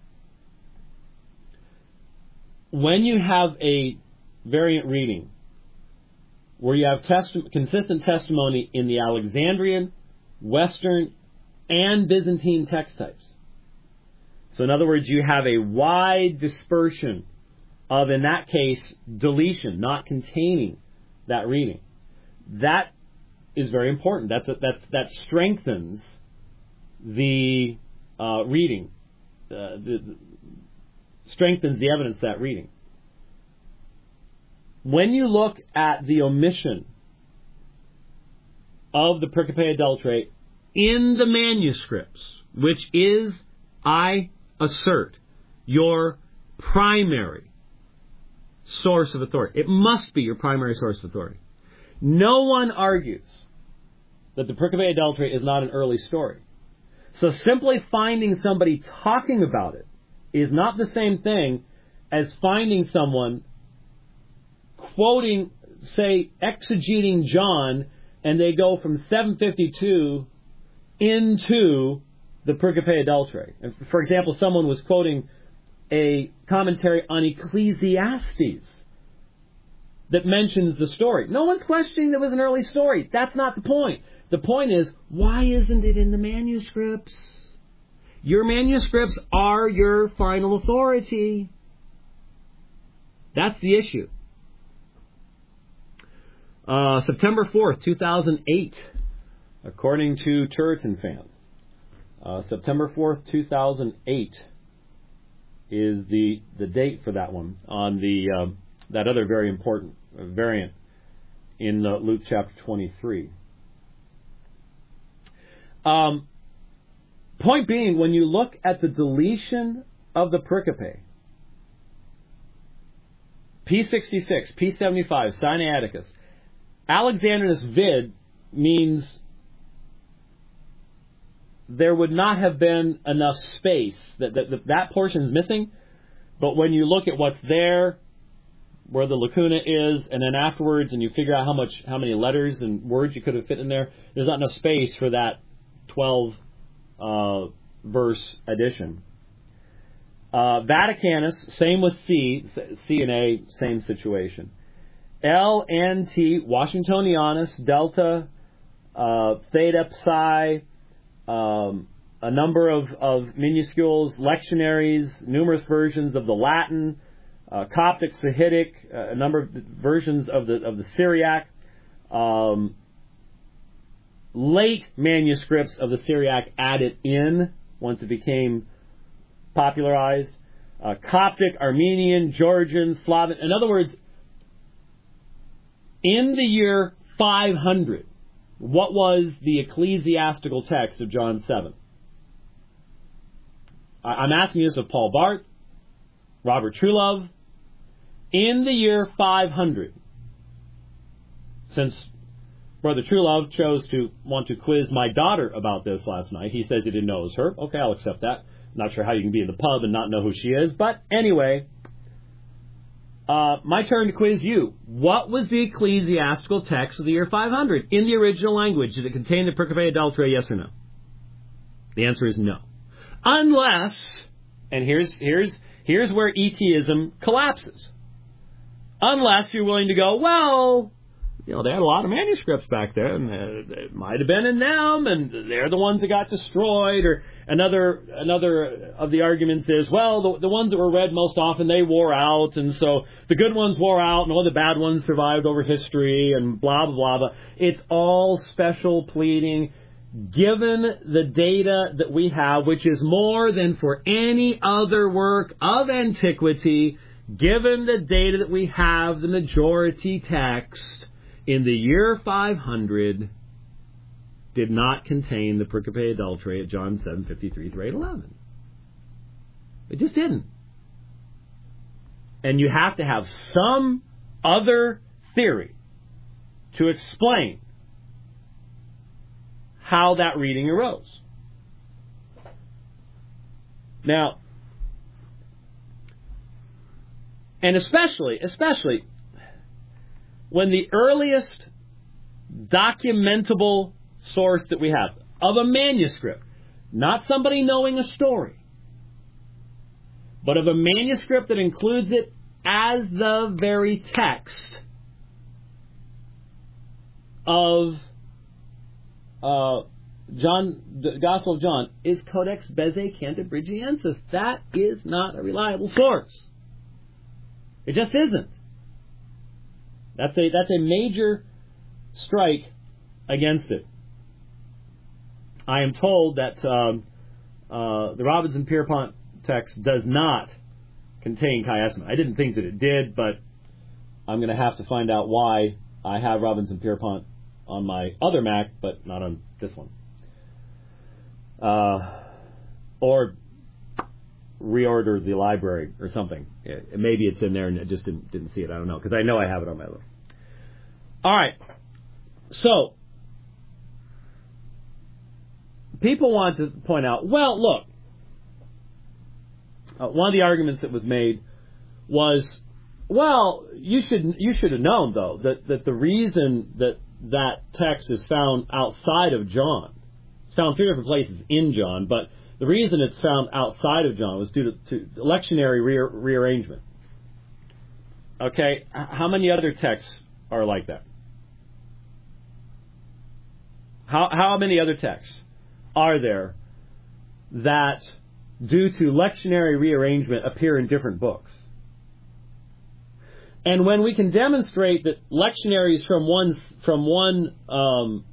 when you have a variant reading where you have testi- consistent testimony in the Alexandrian, Western, and Byzantine text types. So in other words, you have a wide dispersion of, in that case, deletion, not containing that reading. That is very important. That's a, that, that strengthens the uh, reading, uh, the, the, strengthens the evidence of that reading. When you look at the omission of the Pericope Adulterae in the manuscripts, which is, I assert, your primary source of authority. It must be your primary source of authority. No one argues that the Pericope Adulterae is not an early story. So simply finding somebody talking about it is not the same thing as finding someone quoting, say, exegeting John, and they go from seven fifty-two into the Pericope Adulterae. For example, someone was quoting a commentary on Ecclesiastes that mentions the story. No one's questioning that it was an early story. That's not the point. The point is, why isn't it in the manuscripts? Your manuscripts are your final authority. That's the issue. Uh, September fourth, two thousand eight, according to Turretin Fan. Uh, September fourth, two thousand eight is the, the date for that one on the uh, that other very important variant in uh, Luke chapter twenty-three. Um, point being, when you look at the deletion of the pericope, P sixty-six, P seventy-five, Sinaiticus, Alexandrinus vid means there would not have been enough space. That, that, that portion is missing, but when you look at what's there, where the lacuna is, and then afterwards, and you figure out how much, how many letters and words you could have fit in there, there's not enough space for that twelve uh, verse addition. Uh, Vaticanus, same with C, C and A, same situation. L and T, Washingtonianus, Delta, uh, Theta, Psi, um, a number of, of minuscules, lectionaries, numerous versions of the Latin, uh, Coptic, Sahidic, uh, a number of versions of the of the Syriac, um, late manuscripts of the Syriac added in once it became popularized, uh, Coptic, Armenian, Georgian, Slavic. In other words, in the year five hundred, what was the ecclesiastical text of John seven? I'm asking this of Paul Barth, Robert Truelove. In the year five hundred, since Brother Truelove chose to want to quiz my daughter about this last night, he says he didn't know it was her. Okay, I'll accept that. Not sure how you can be in the pub and not know who she is, but anyway, uh, my turn to quiz you. What was the ecclesiastical text of the year five hundred in the original language? Did it contain the Pericope Adulterae, yes or no? The answer is no. Unless, and here's here's here's where ETism collapses. Unless you're willing to go, well, you know, they had a lot of manuscripts back there, and uh, it might have been in them, and they're the ones that got destroyed. Or another another of the arguments is, well, the, the ones that were read most often, they wore out, and so the good ones wore out, and all the bad ones survived over history, and blah, blah, blah, blah. It's all special pleading. Given the data that we have, which is more than for any other work of antiquity, given the data that we have, the majority text in the year five hundred did not contain the Pericope Adulterae at John seven fifty-three through eight eleven. It just didn't. And you have to have some other theory to explain how that reading arose. Now, and especially, especially when the earliest documentable source that we have of a manuscript, not somebody knowing a story, but of a manuscript that includes it as the very text of uh, John, the Gospel of John, is Codex Bezae Cantabrigiensis. That is not a reliable source. It just isn't. That's a that's a major strike against it. I am told that um, uh, the Robinson-Pierpont text does not contain chiasma. I didn't think that it did, but I'm going to have to find out why. I have Robinson-Pierpont on my other Mac, but not on this one. Uh, or reorder the library or something. It, maybe it's in there and I just didn't, didn't see it. I don't know, because I know I have it on my list. All right. So, people want to point out, well, look, uh, one of the arguments that was made was, well, you should you should have known, though, that, that the reason that that text is found outside of John, it's found three different places in John, but the reason it's found outside of John was due to, to lectionary re- rearrangement. Okay, how many other texts are like that? How how many other texts are there that, due to lectionary rearrangement, appear in different books? And when we can demonstrate that lectionaries from one from one, um,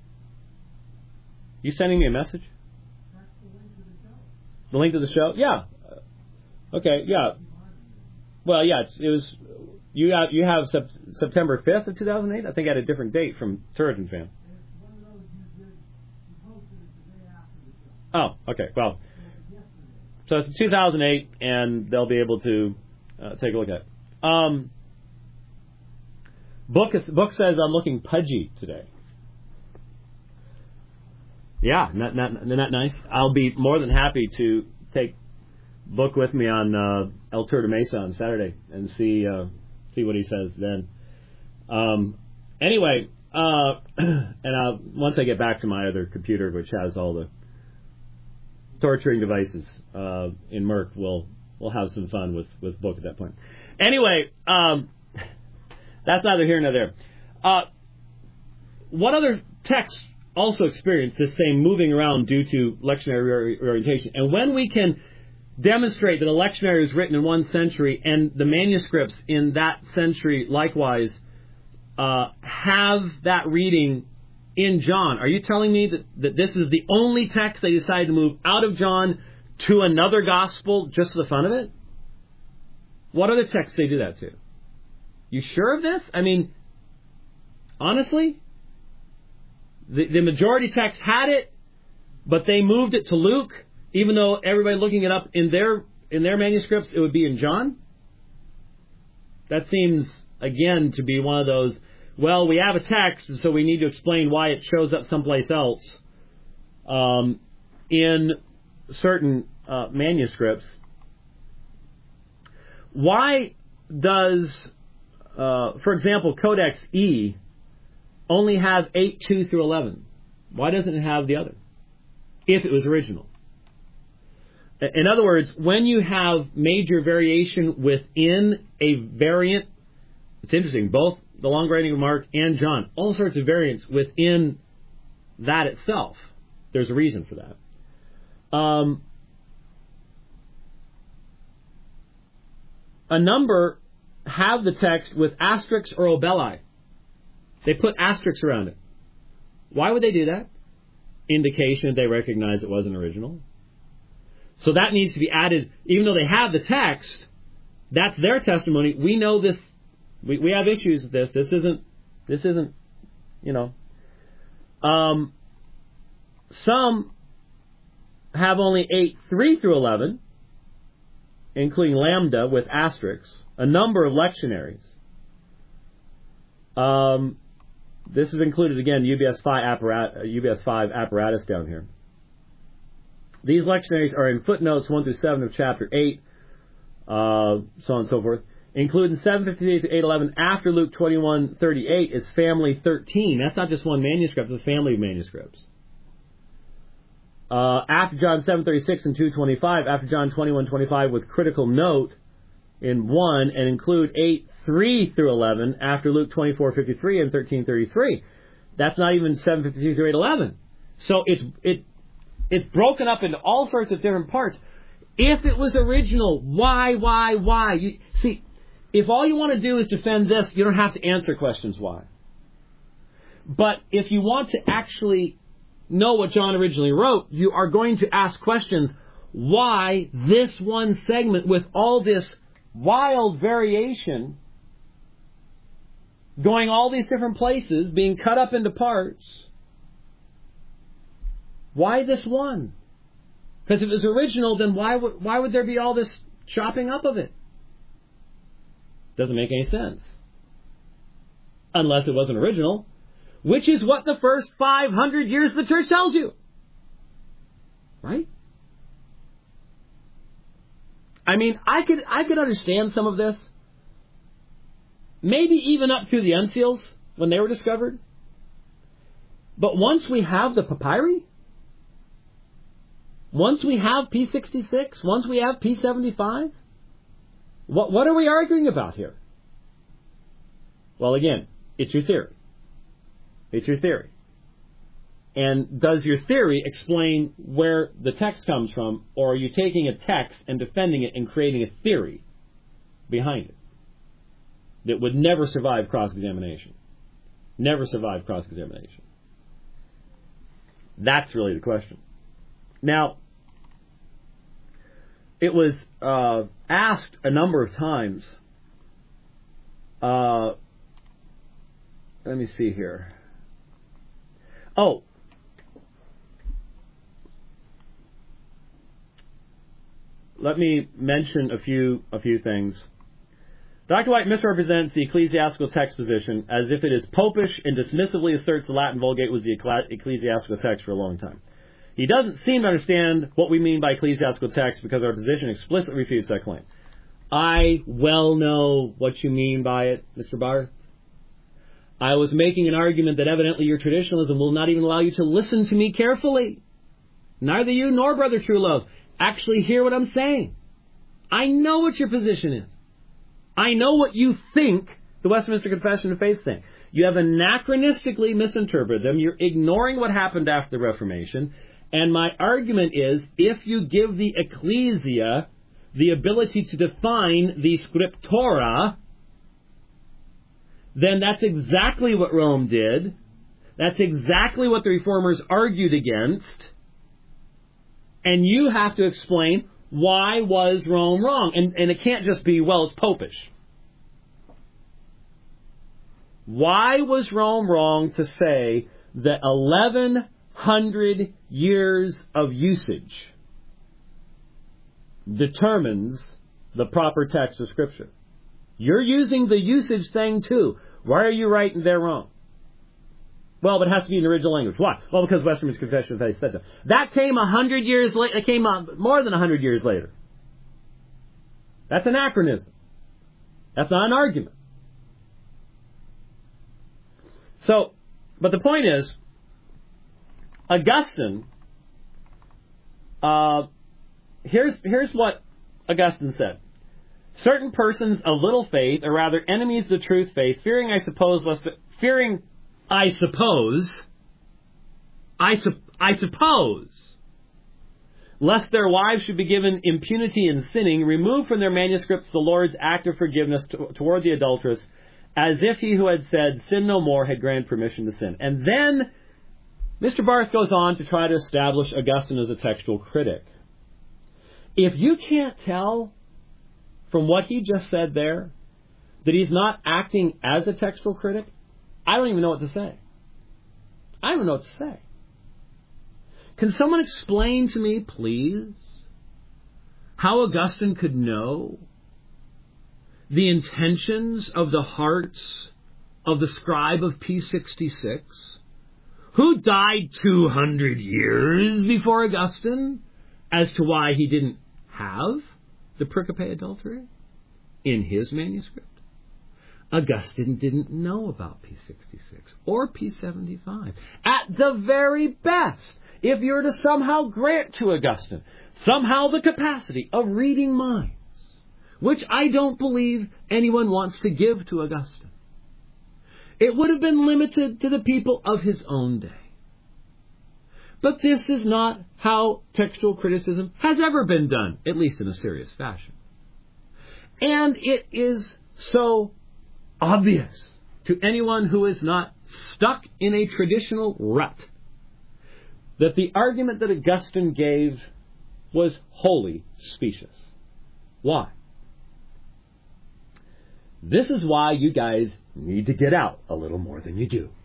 you sending me a message? The link to the show? Yeah. Okay. Yeah. Well, yeah. It's, it was you have you have sep- September fifth of two thousand eight. I think I had a different date from Turretin Fan. Oh, okay. Well, so it's two thousand eight, and they'll be able to uh, take a look at it. Um, book is, book says I'm looking pudgy today. Yeah, not not not nice. I'll be more than happy to take Book with me on uh, El Tour de Mesa on Saturday and see uh, see what he says then. Um, anyway, uh, and I'll, once I get back to my other computer, which has all the torturing devices uh, in Merck, we'll we'll have some fun with, with Book at that point. Anyway, um, that's neither here nor there. Uh, what other texts also experience this same moving around due to lectionary reorientation? And when we can demonstrate that a lectionary was written in one century and the manuscripts in that century likewise uh, have that reading in John, are you telling me that, that this is the only text they decided to move out of John to another gospel just for the fun of it? What other texts they do that to? You sure of this? I mean, honestly? The, the majority text had it, but they moved it to Luke, even though everybody looking it up in their in their manuscripts, it would be in John? That seems, again, to be one of those, well, we have a text, so we need to explain why it shows up someplace else um, in certain uh, manuscripts. Why does, uh, for example, Codex E only have eight two through eleven? Why doesn't it have the other, if it was original? In other words, when you have major variation within a variant, it's interesting, both the long writing of Mark and John, all sorts of variants within that itself. There's a reason for that. Um, a number have the text with asterisks or obeli. They put asterisks around it. Why would they do that? Indication that they recognize it wasn't original. So that needs to be added, even though they have the text, that's their testimony. We know this, we, we have issues with this. This isn't, this isn't, you know. Um, some have only eight three through eleven, including lambda with asterisks, a number of lectionaries. Um, this is included, again, U B S five apparatus, U B S five apparatus down here. These lectionaries are in footnotes one through seven of chapter eight, uh, so on and so forth. Including seven fifty-eight to eight eleven after Luke twenty-one thirty-eight is family thirteen. That's not just one manuscript, it's a family of manuscripts. Uh, after John seven thirty-six and two twenty-five, after John twenty-one twenty-five with critical note in one, and include eight three through eleven after Luke twenty-four fifty-three and thirteen thirty-three. That's not even seven fifty-two through eight eleven. So it's it it's broken up into all sorts of different parts. If it was original, why, why, why? You, see, if all you want to do is defend this, you don't have to answer questions why. But if you want to actually know what John originally wrote, you are going to ask questions. Why this one segment with all this wild variation, going all these different places, being cut up into parts? Why this one? Because if it was original, then why would why would there be all this chopping up of it? Doesn't make any sense. Unless it wasn't original, which is what the first five hundred years of the church tells you. Right? I mean, I could I could understand some of this. Maybe even up through the uncials when they were discovered. But once we have the papyri, once we have P sixty-six, once we have P seventy-five, what what are we arguing about here? Well, again, it's your theory. It's your theory. And does your theory explain where the text comes from, or are you taking a text and defending it and creating a theory behind it that would never survive cross-examination? Never survive cross-examination. That's really the question. Now, it was uh, asked a number of times. Uh, let me see here. Oh. Let me mention a few a few things. Doctor White misrepresents the ecclesiastical text position as if it is popish and dismissively asserts the Latin Vulgate was the ecclesiastical text for a long time. He doesn't seem to understand what we mean by ecclesiastical text because our position explicitly refutes that claim. I well know what you mean by it, Mister Barth. I was making an argument that evidently your traditionalism will not even allow you to listen to me carefully. Neither you nor Brother Truelove actually hear what I'm saying. I know what your position is. I know what you think the Westminster Confession of Faith is saying. You have anachronistically misinterpreted them. You're ignoring what happened after the Reformation. And my argument is, if you give the ecclesia the ability to define the scriptura, then that's exactly what Rome did. That's exactly what the Reformers argued against. And you have to explain, why was Rome wrong? And, and it can't just be, well, it's popish. Why was Rome wrong to say that eleven hundred years of usage determines the proper text of Scripture? You're using the usage thing too. Why are you right and they're wrong? Well, but it has to be in the original language. Why? Well, because Westminster Confession of Faith said so. That came a hundred years later. It came more than a hundred years later. That's anachronism. That's not an argument. So, but the point is, Augustine. Uh, here's here's what Augustine said. Certain persons of little faith, or rather enemies of the truth faith, fearing, I suppose, lest fearing. I suppose, I, su- I suppose, lest their wives should be given impunity in sinning, remove from their manuscripts the Lord's act of forgiveness to- toward the adulteress, as if he who had said, sin no more, had granted permission to sin. And then Mister Barth goes on to try to establish Augustine as a textual critic. If you can't tell from what he just said there that he's not acting as a textual critic, I don't even know what to say. I don't even know what to say. Can someone explain to me, please, how Augustine could know the intentions of the hearts of the scribe of P sixty-six, who died two hundred years before Augustine, as to why he didn't have the pericope adultery in his manuscript? Augustine didn't know about P sixty-six or P seventy-five. At the very best, if you're to somehow grant to Augustine somehow the capacity of reading minds, which I don't believe anyone wants to give to Augustine, it would have been limited to the people of his own day. But this is not how textual criticism has ever been done, at least in a serious fashion. And it is so obvious to anyone who is not stuck in a traditional rut that the argument that Augustine gave was wholly specious. Why? This is why you guys need to get out a little more than you do.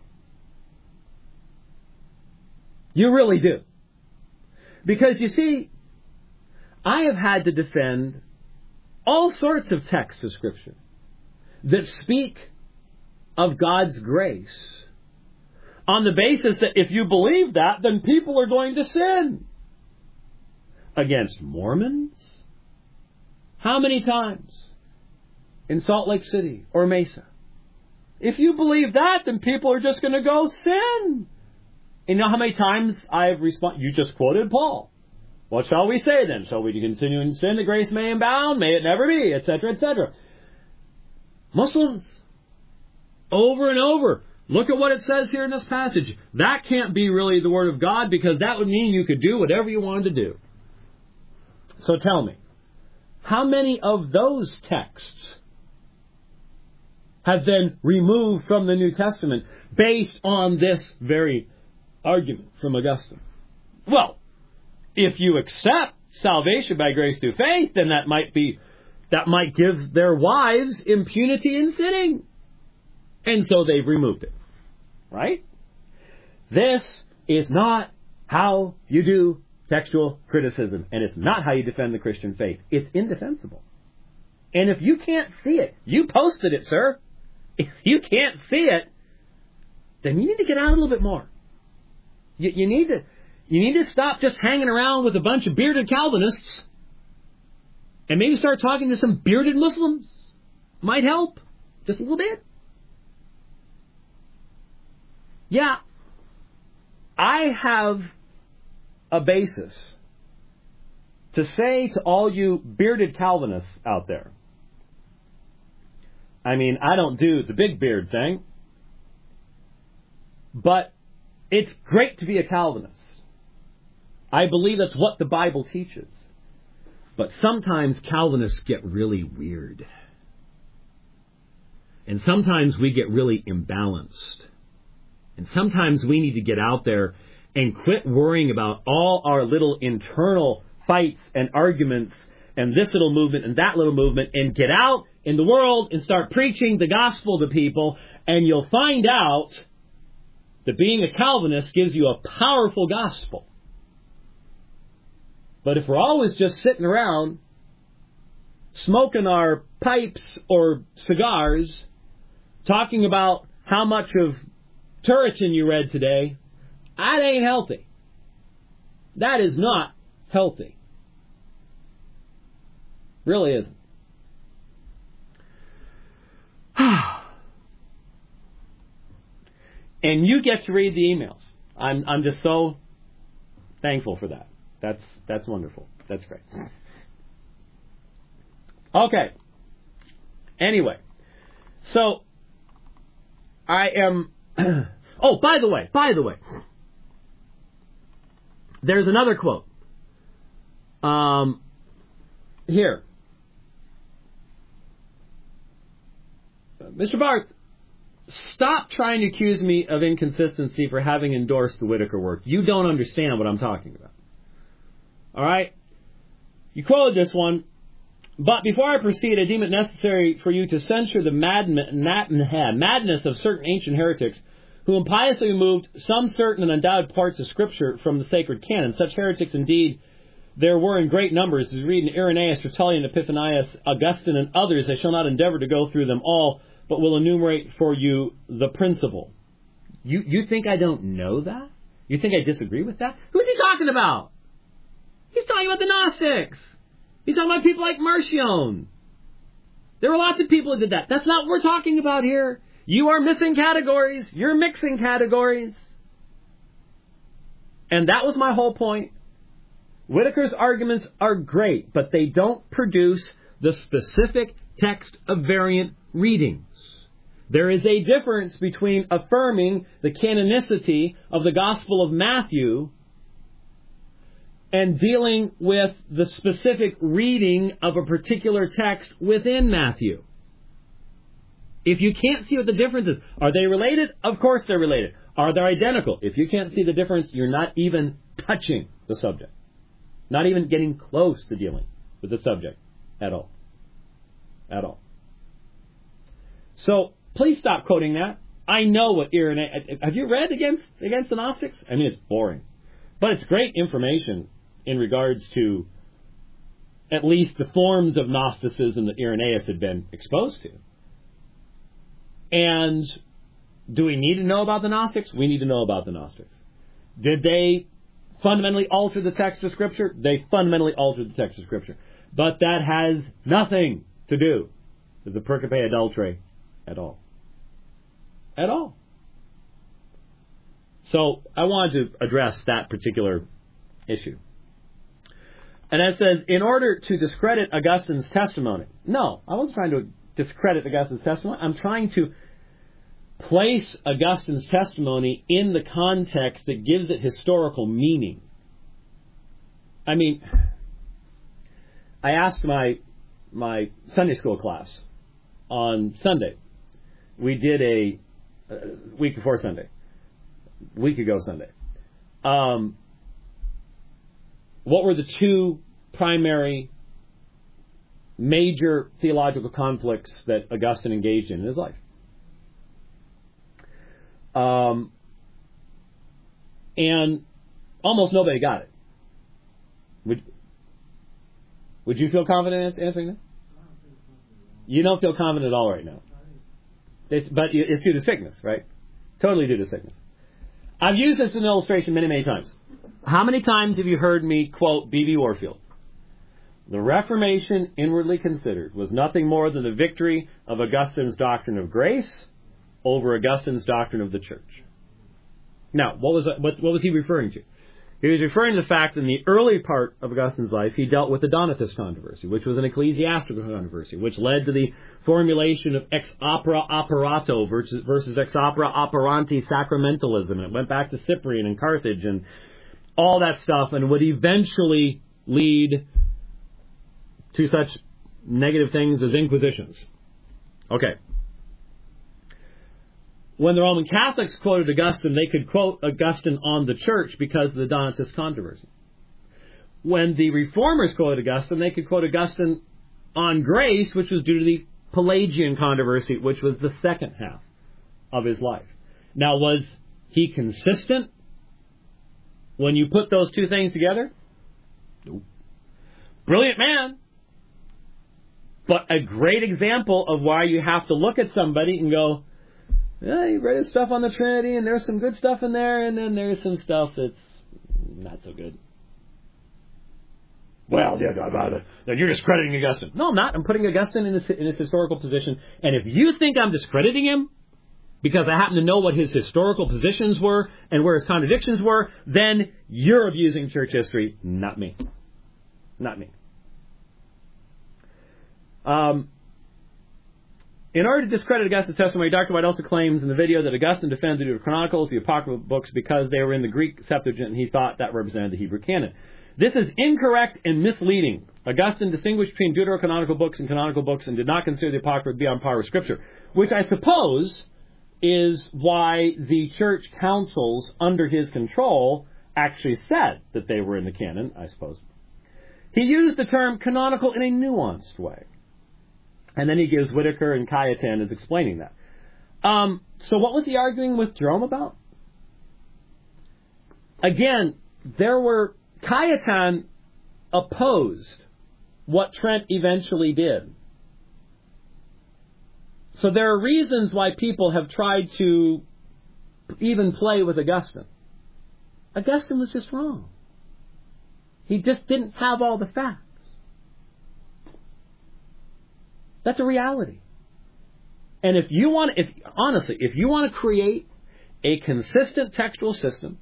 You really do. Because, you see, I have had to defend all sorts of texts of Scripture that speak of God's grace on the basis that if you believe that, then people are going to sin. Against Mormons? How many times? In Salt Lake City or Mesa. If you believe that, then people are just going to go sin. And you know how many times I've responded? You just quoted Paul. What shall we say then? Shall we continue in sin that grace may abound? May it never be, et cetera, et cetera. Muslims, over and over, look at what it says here in this passage. That can't be really the Word of God, because that would mean you could do whatever you wanted to do. So tell me, how many of those texts have been removed from the New Testament based on this very argument from Augustine? Well, if you accept salvation by grace through faith, then that might be that might give their wives impunity in sinning. And so they've removed it. Right? This is not how you do textual criticism, and it's not how you defend the Christian faith. It's indefensible. And if you can't see it, you posted it, sir. If you can't see it, then you need to get out a little bit more. You, you need to you need to stop just hanging around with a bunch of bearded Calvinists and maybe start talking to some bearded Muslims. Might help. Just a little bit. Yeah. I have a basis to say to all you bearded Calvinists out there. I mean, I don't do the big beard thing, but it's great to be a Calvinist. I believe that's what the Bible teaches. But sometimes Calvinists get really weird. And sometimes we get really imbalanced. And sometimes we need to get out there and quit worrying about all our little internal fights and arguments and this little movement and that little movement, and get out in the world and start preaching the gospel to people, and you'll find out that being a Calvinist gives you a powerful gospel. But if we're always just sitting around smoking our pipes or cigars, talking about how much of Turretin you read today, that ain't healthy. That is not healthy. Really isn't. And you get to read the emails. I'm I'm just so thankful for that. That's that's wonderful. That's great. Okay. Anyway, so I am. Oh, by the way, by the way, there's another quote. Um, here, Mister Barth, stop trying to accuse me of inconsistency for having endorsed the Whitaker work. You don't understand what I'm talking about. All right? You quoted this one, but before I proceed, I deem it necessary for you to censure the mad, mad, madness of certain ancient heretics who impiously removed some certain and undoubted parts of Scripture from the sacred canon. Such heretics, indeed, there were in great numbers, as we read in Irenaeus, Tertullian, Epiphanius, Augustine, and others. I shall not endeavor to go through them all, but will enumerate for you the principal. You you think I don't know that? You think I disagree with that? Who's he talking about? He's talking about the Gnostics. He's talking about people like Marcion. There were lots of people who did that. That's not what we're talking about here. You are missing categories. You're mixing categories. And that was my whole point. Whitaker's arguments are great, but they don't produce the specific text of variant readings. There is a difference between affirming the canonicity of the Gospel of Matthew and dealing with the specific reading of a particular text within Matthew. If you can't see what the difference is, are they related? Of course they're related. Are they identical? If you can't see the difference, you're not even touching the subject. Not even getting close to dealing with the subject at all. At all. So, please stop quoting that. I know what Irenaeus... Have you read against, against the Gnostics? I mean, it's boring. But it's great information in regards to at least the forms of Gnosticism that Irenaeus had been exposed to. And do we need to know about the Gnostics? We need to know about the Gnostics. Did they fundamentally alter the text of Scripture? They fundamentally altered the text of Scripture. But that has nothing to do with the Percipe Adulterae at all. At all. So I wanted to address that particular issue. And it says, in order to discredit Augustine's testimony. No, I wasn't trying to discredit Augustine's testimony. I'm trying to place Augustine's testimony in the context that gives it historical meaning. I mean, I asked my my Sunday school class on Sunday. We did a, a week before Sunday, week ago Sunday. Um, what were the two primary major theological conflicts that Augustine engaged in in his life? Um, and almost nobody got it. Would Would you feel confident answering that? You don't feel confident at all right now. It's, but it's due to sickness, right? Totally due to sickness. I've used this as an illustration many, many times. How many times have you heard me quote B B Warfield? The Reformation, inwardly considered, was nothing more than the victory of Augustine's doctrine of grace over Augustine's doctrine of the church. Now, what was what, what was he referring to? He was referring to the fact that in the early part of Augustine's life, he dealt with the Donatist controversy, which was an ecclesiastical controversy, which led to the formulation of ex opera operato versus, versus ex opera operanti sacramentalism. And it went back to Cyprian and Carthage and all that stuff, and would eventually lead to such negative things as inquisitions. Okay. When the Roman Catholics quoted Augustine, they could quote Augustine on the church because of the Donatist controversy. When the Reformers quoted Augustine, they could quote Augustine on grace, which was due to the Pelagian controversy, which was the second half of his life. Now, was he consistent when you put those two things together? Nope. Brilliant man. But a great example of why you have to look at somebody and go, yeah, you read his stuff on the Trinity, and there's some good stuff in there, and then there's some stuff that's not so good. Well, yeah, then you're discrediting Augustine. No, I'm not. I'm putting Augustine in his, in his historical position. And if you think I'm discrediting him because I happen to know what his historical positions were and where his contradictions were, then you're abusing church history, not me. Not me. Um... In order to discredit Augustine's testimony, Doctor White also claims in the video that Augustine defended the Chronicles, the Apocryphal books, because they were in the Greek Septuagint, and he thought that represented the Hebrew canon. This is incorrect and misleading. Augustine distinguished between deuterocanonical books and canonical books and did not consider the Apocrypha to be on par with Scripture, which I suppose is why the church councils under his control actually said that they were in the canon, I suppose. He used the term canonical in a nuanced way. And then he gives Whitaker and Cayetan as explaining that. Um, so what was he arguing with Jerome about? Again, there were... Cayetan opposed what Trent eventually did. So there are reasons why people have tried to even play with Augustine. Augustine was just wrong. He just didn't have all the facts. That's a reality. And if you want, if honestly, if you want to create a consistent textual system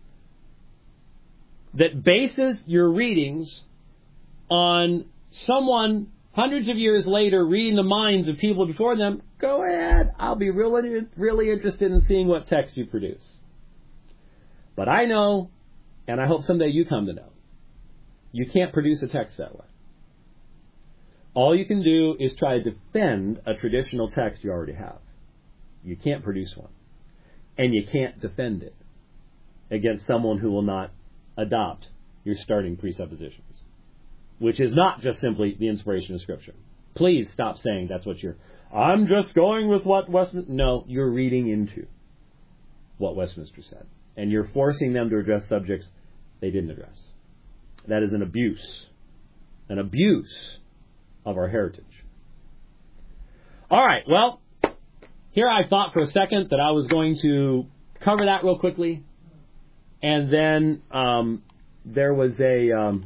that bases your readings on someone hundreds of years later reading the minds of people before them, go ahead. I'll be really, really interested in seeing what text you produce. But I know, and I hope someday you come to know, you can't produce a text that way. All you can do is try to defend a traditional text you already have. You can't produce one. And you can't defend it against someone who will not adopt your starting presuppositions, which is not just simply the inspiration of Scripture. Please stop saying that's what you're... I'm just going with what Westminster... No, you're reading into what Westminster said. And you're forcing them to address subjects they didn't address. That is an abuse. An abuse of our heritage. All right, well, here I thought for a second that I was going to cover that real quickly. And then um, there was a... Um,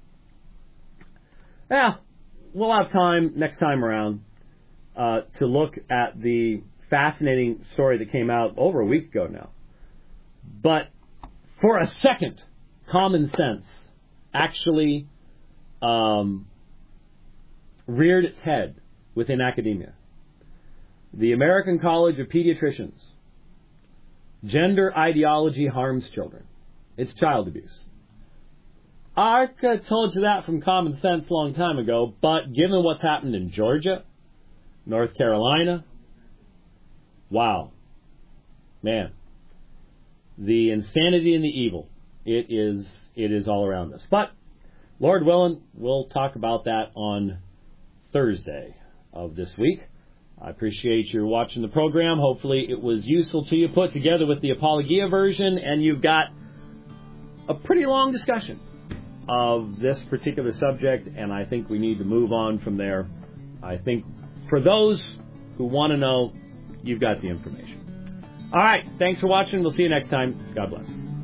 yeah, we'll have time next time around uh, to look at the fascinating story that came out over a week ago now. But for a second, common sense actually um, reared its head within academia. The American College of Pediatricians. Gender ideology harms children. It's child abuse. I could have told you that from common sense a long time ago, but given what's happened in Georgia, North Carolina, wow. Man. The insanity and the evil, it is it is all around us. But, Lord willing, we'll talk about that on Thursday of this week. I appreciate you watching the program. Hopefully it was useful to you, put together with the Apologia version, and you've got a pretty long discussion of this particular subject, and I think we need to move on from there. I think for those who want to know, you've got the information. All right, thanks for watching. We'll see you next time. God bless.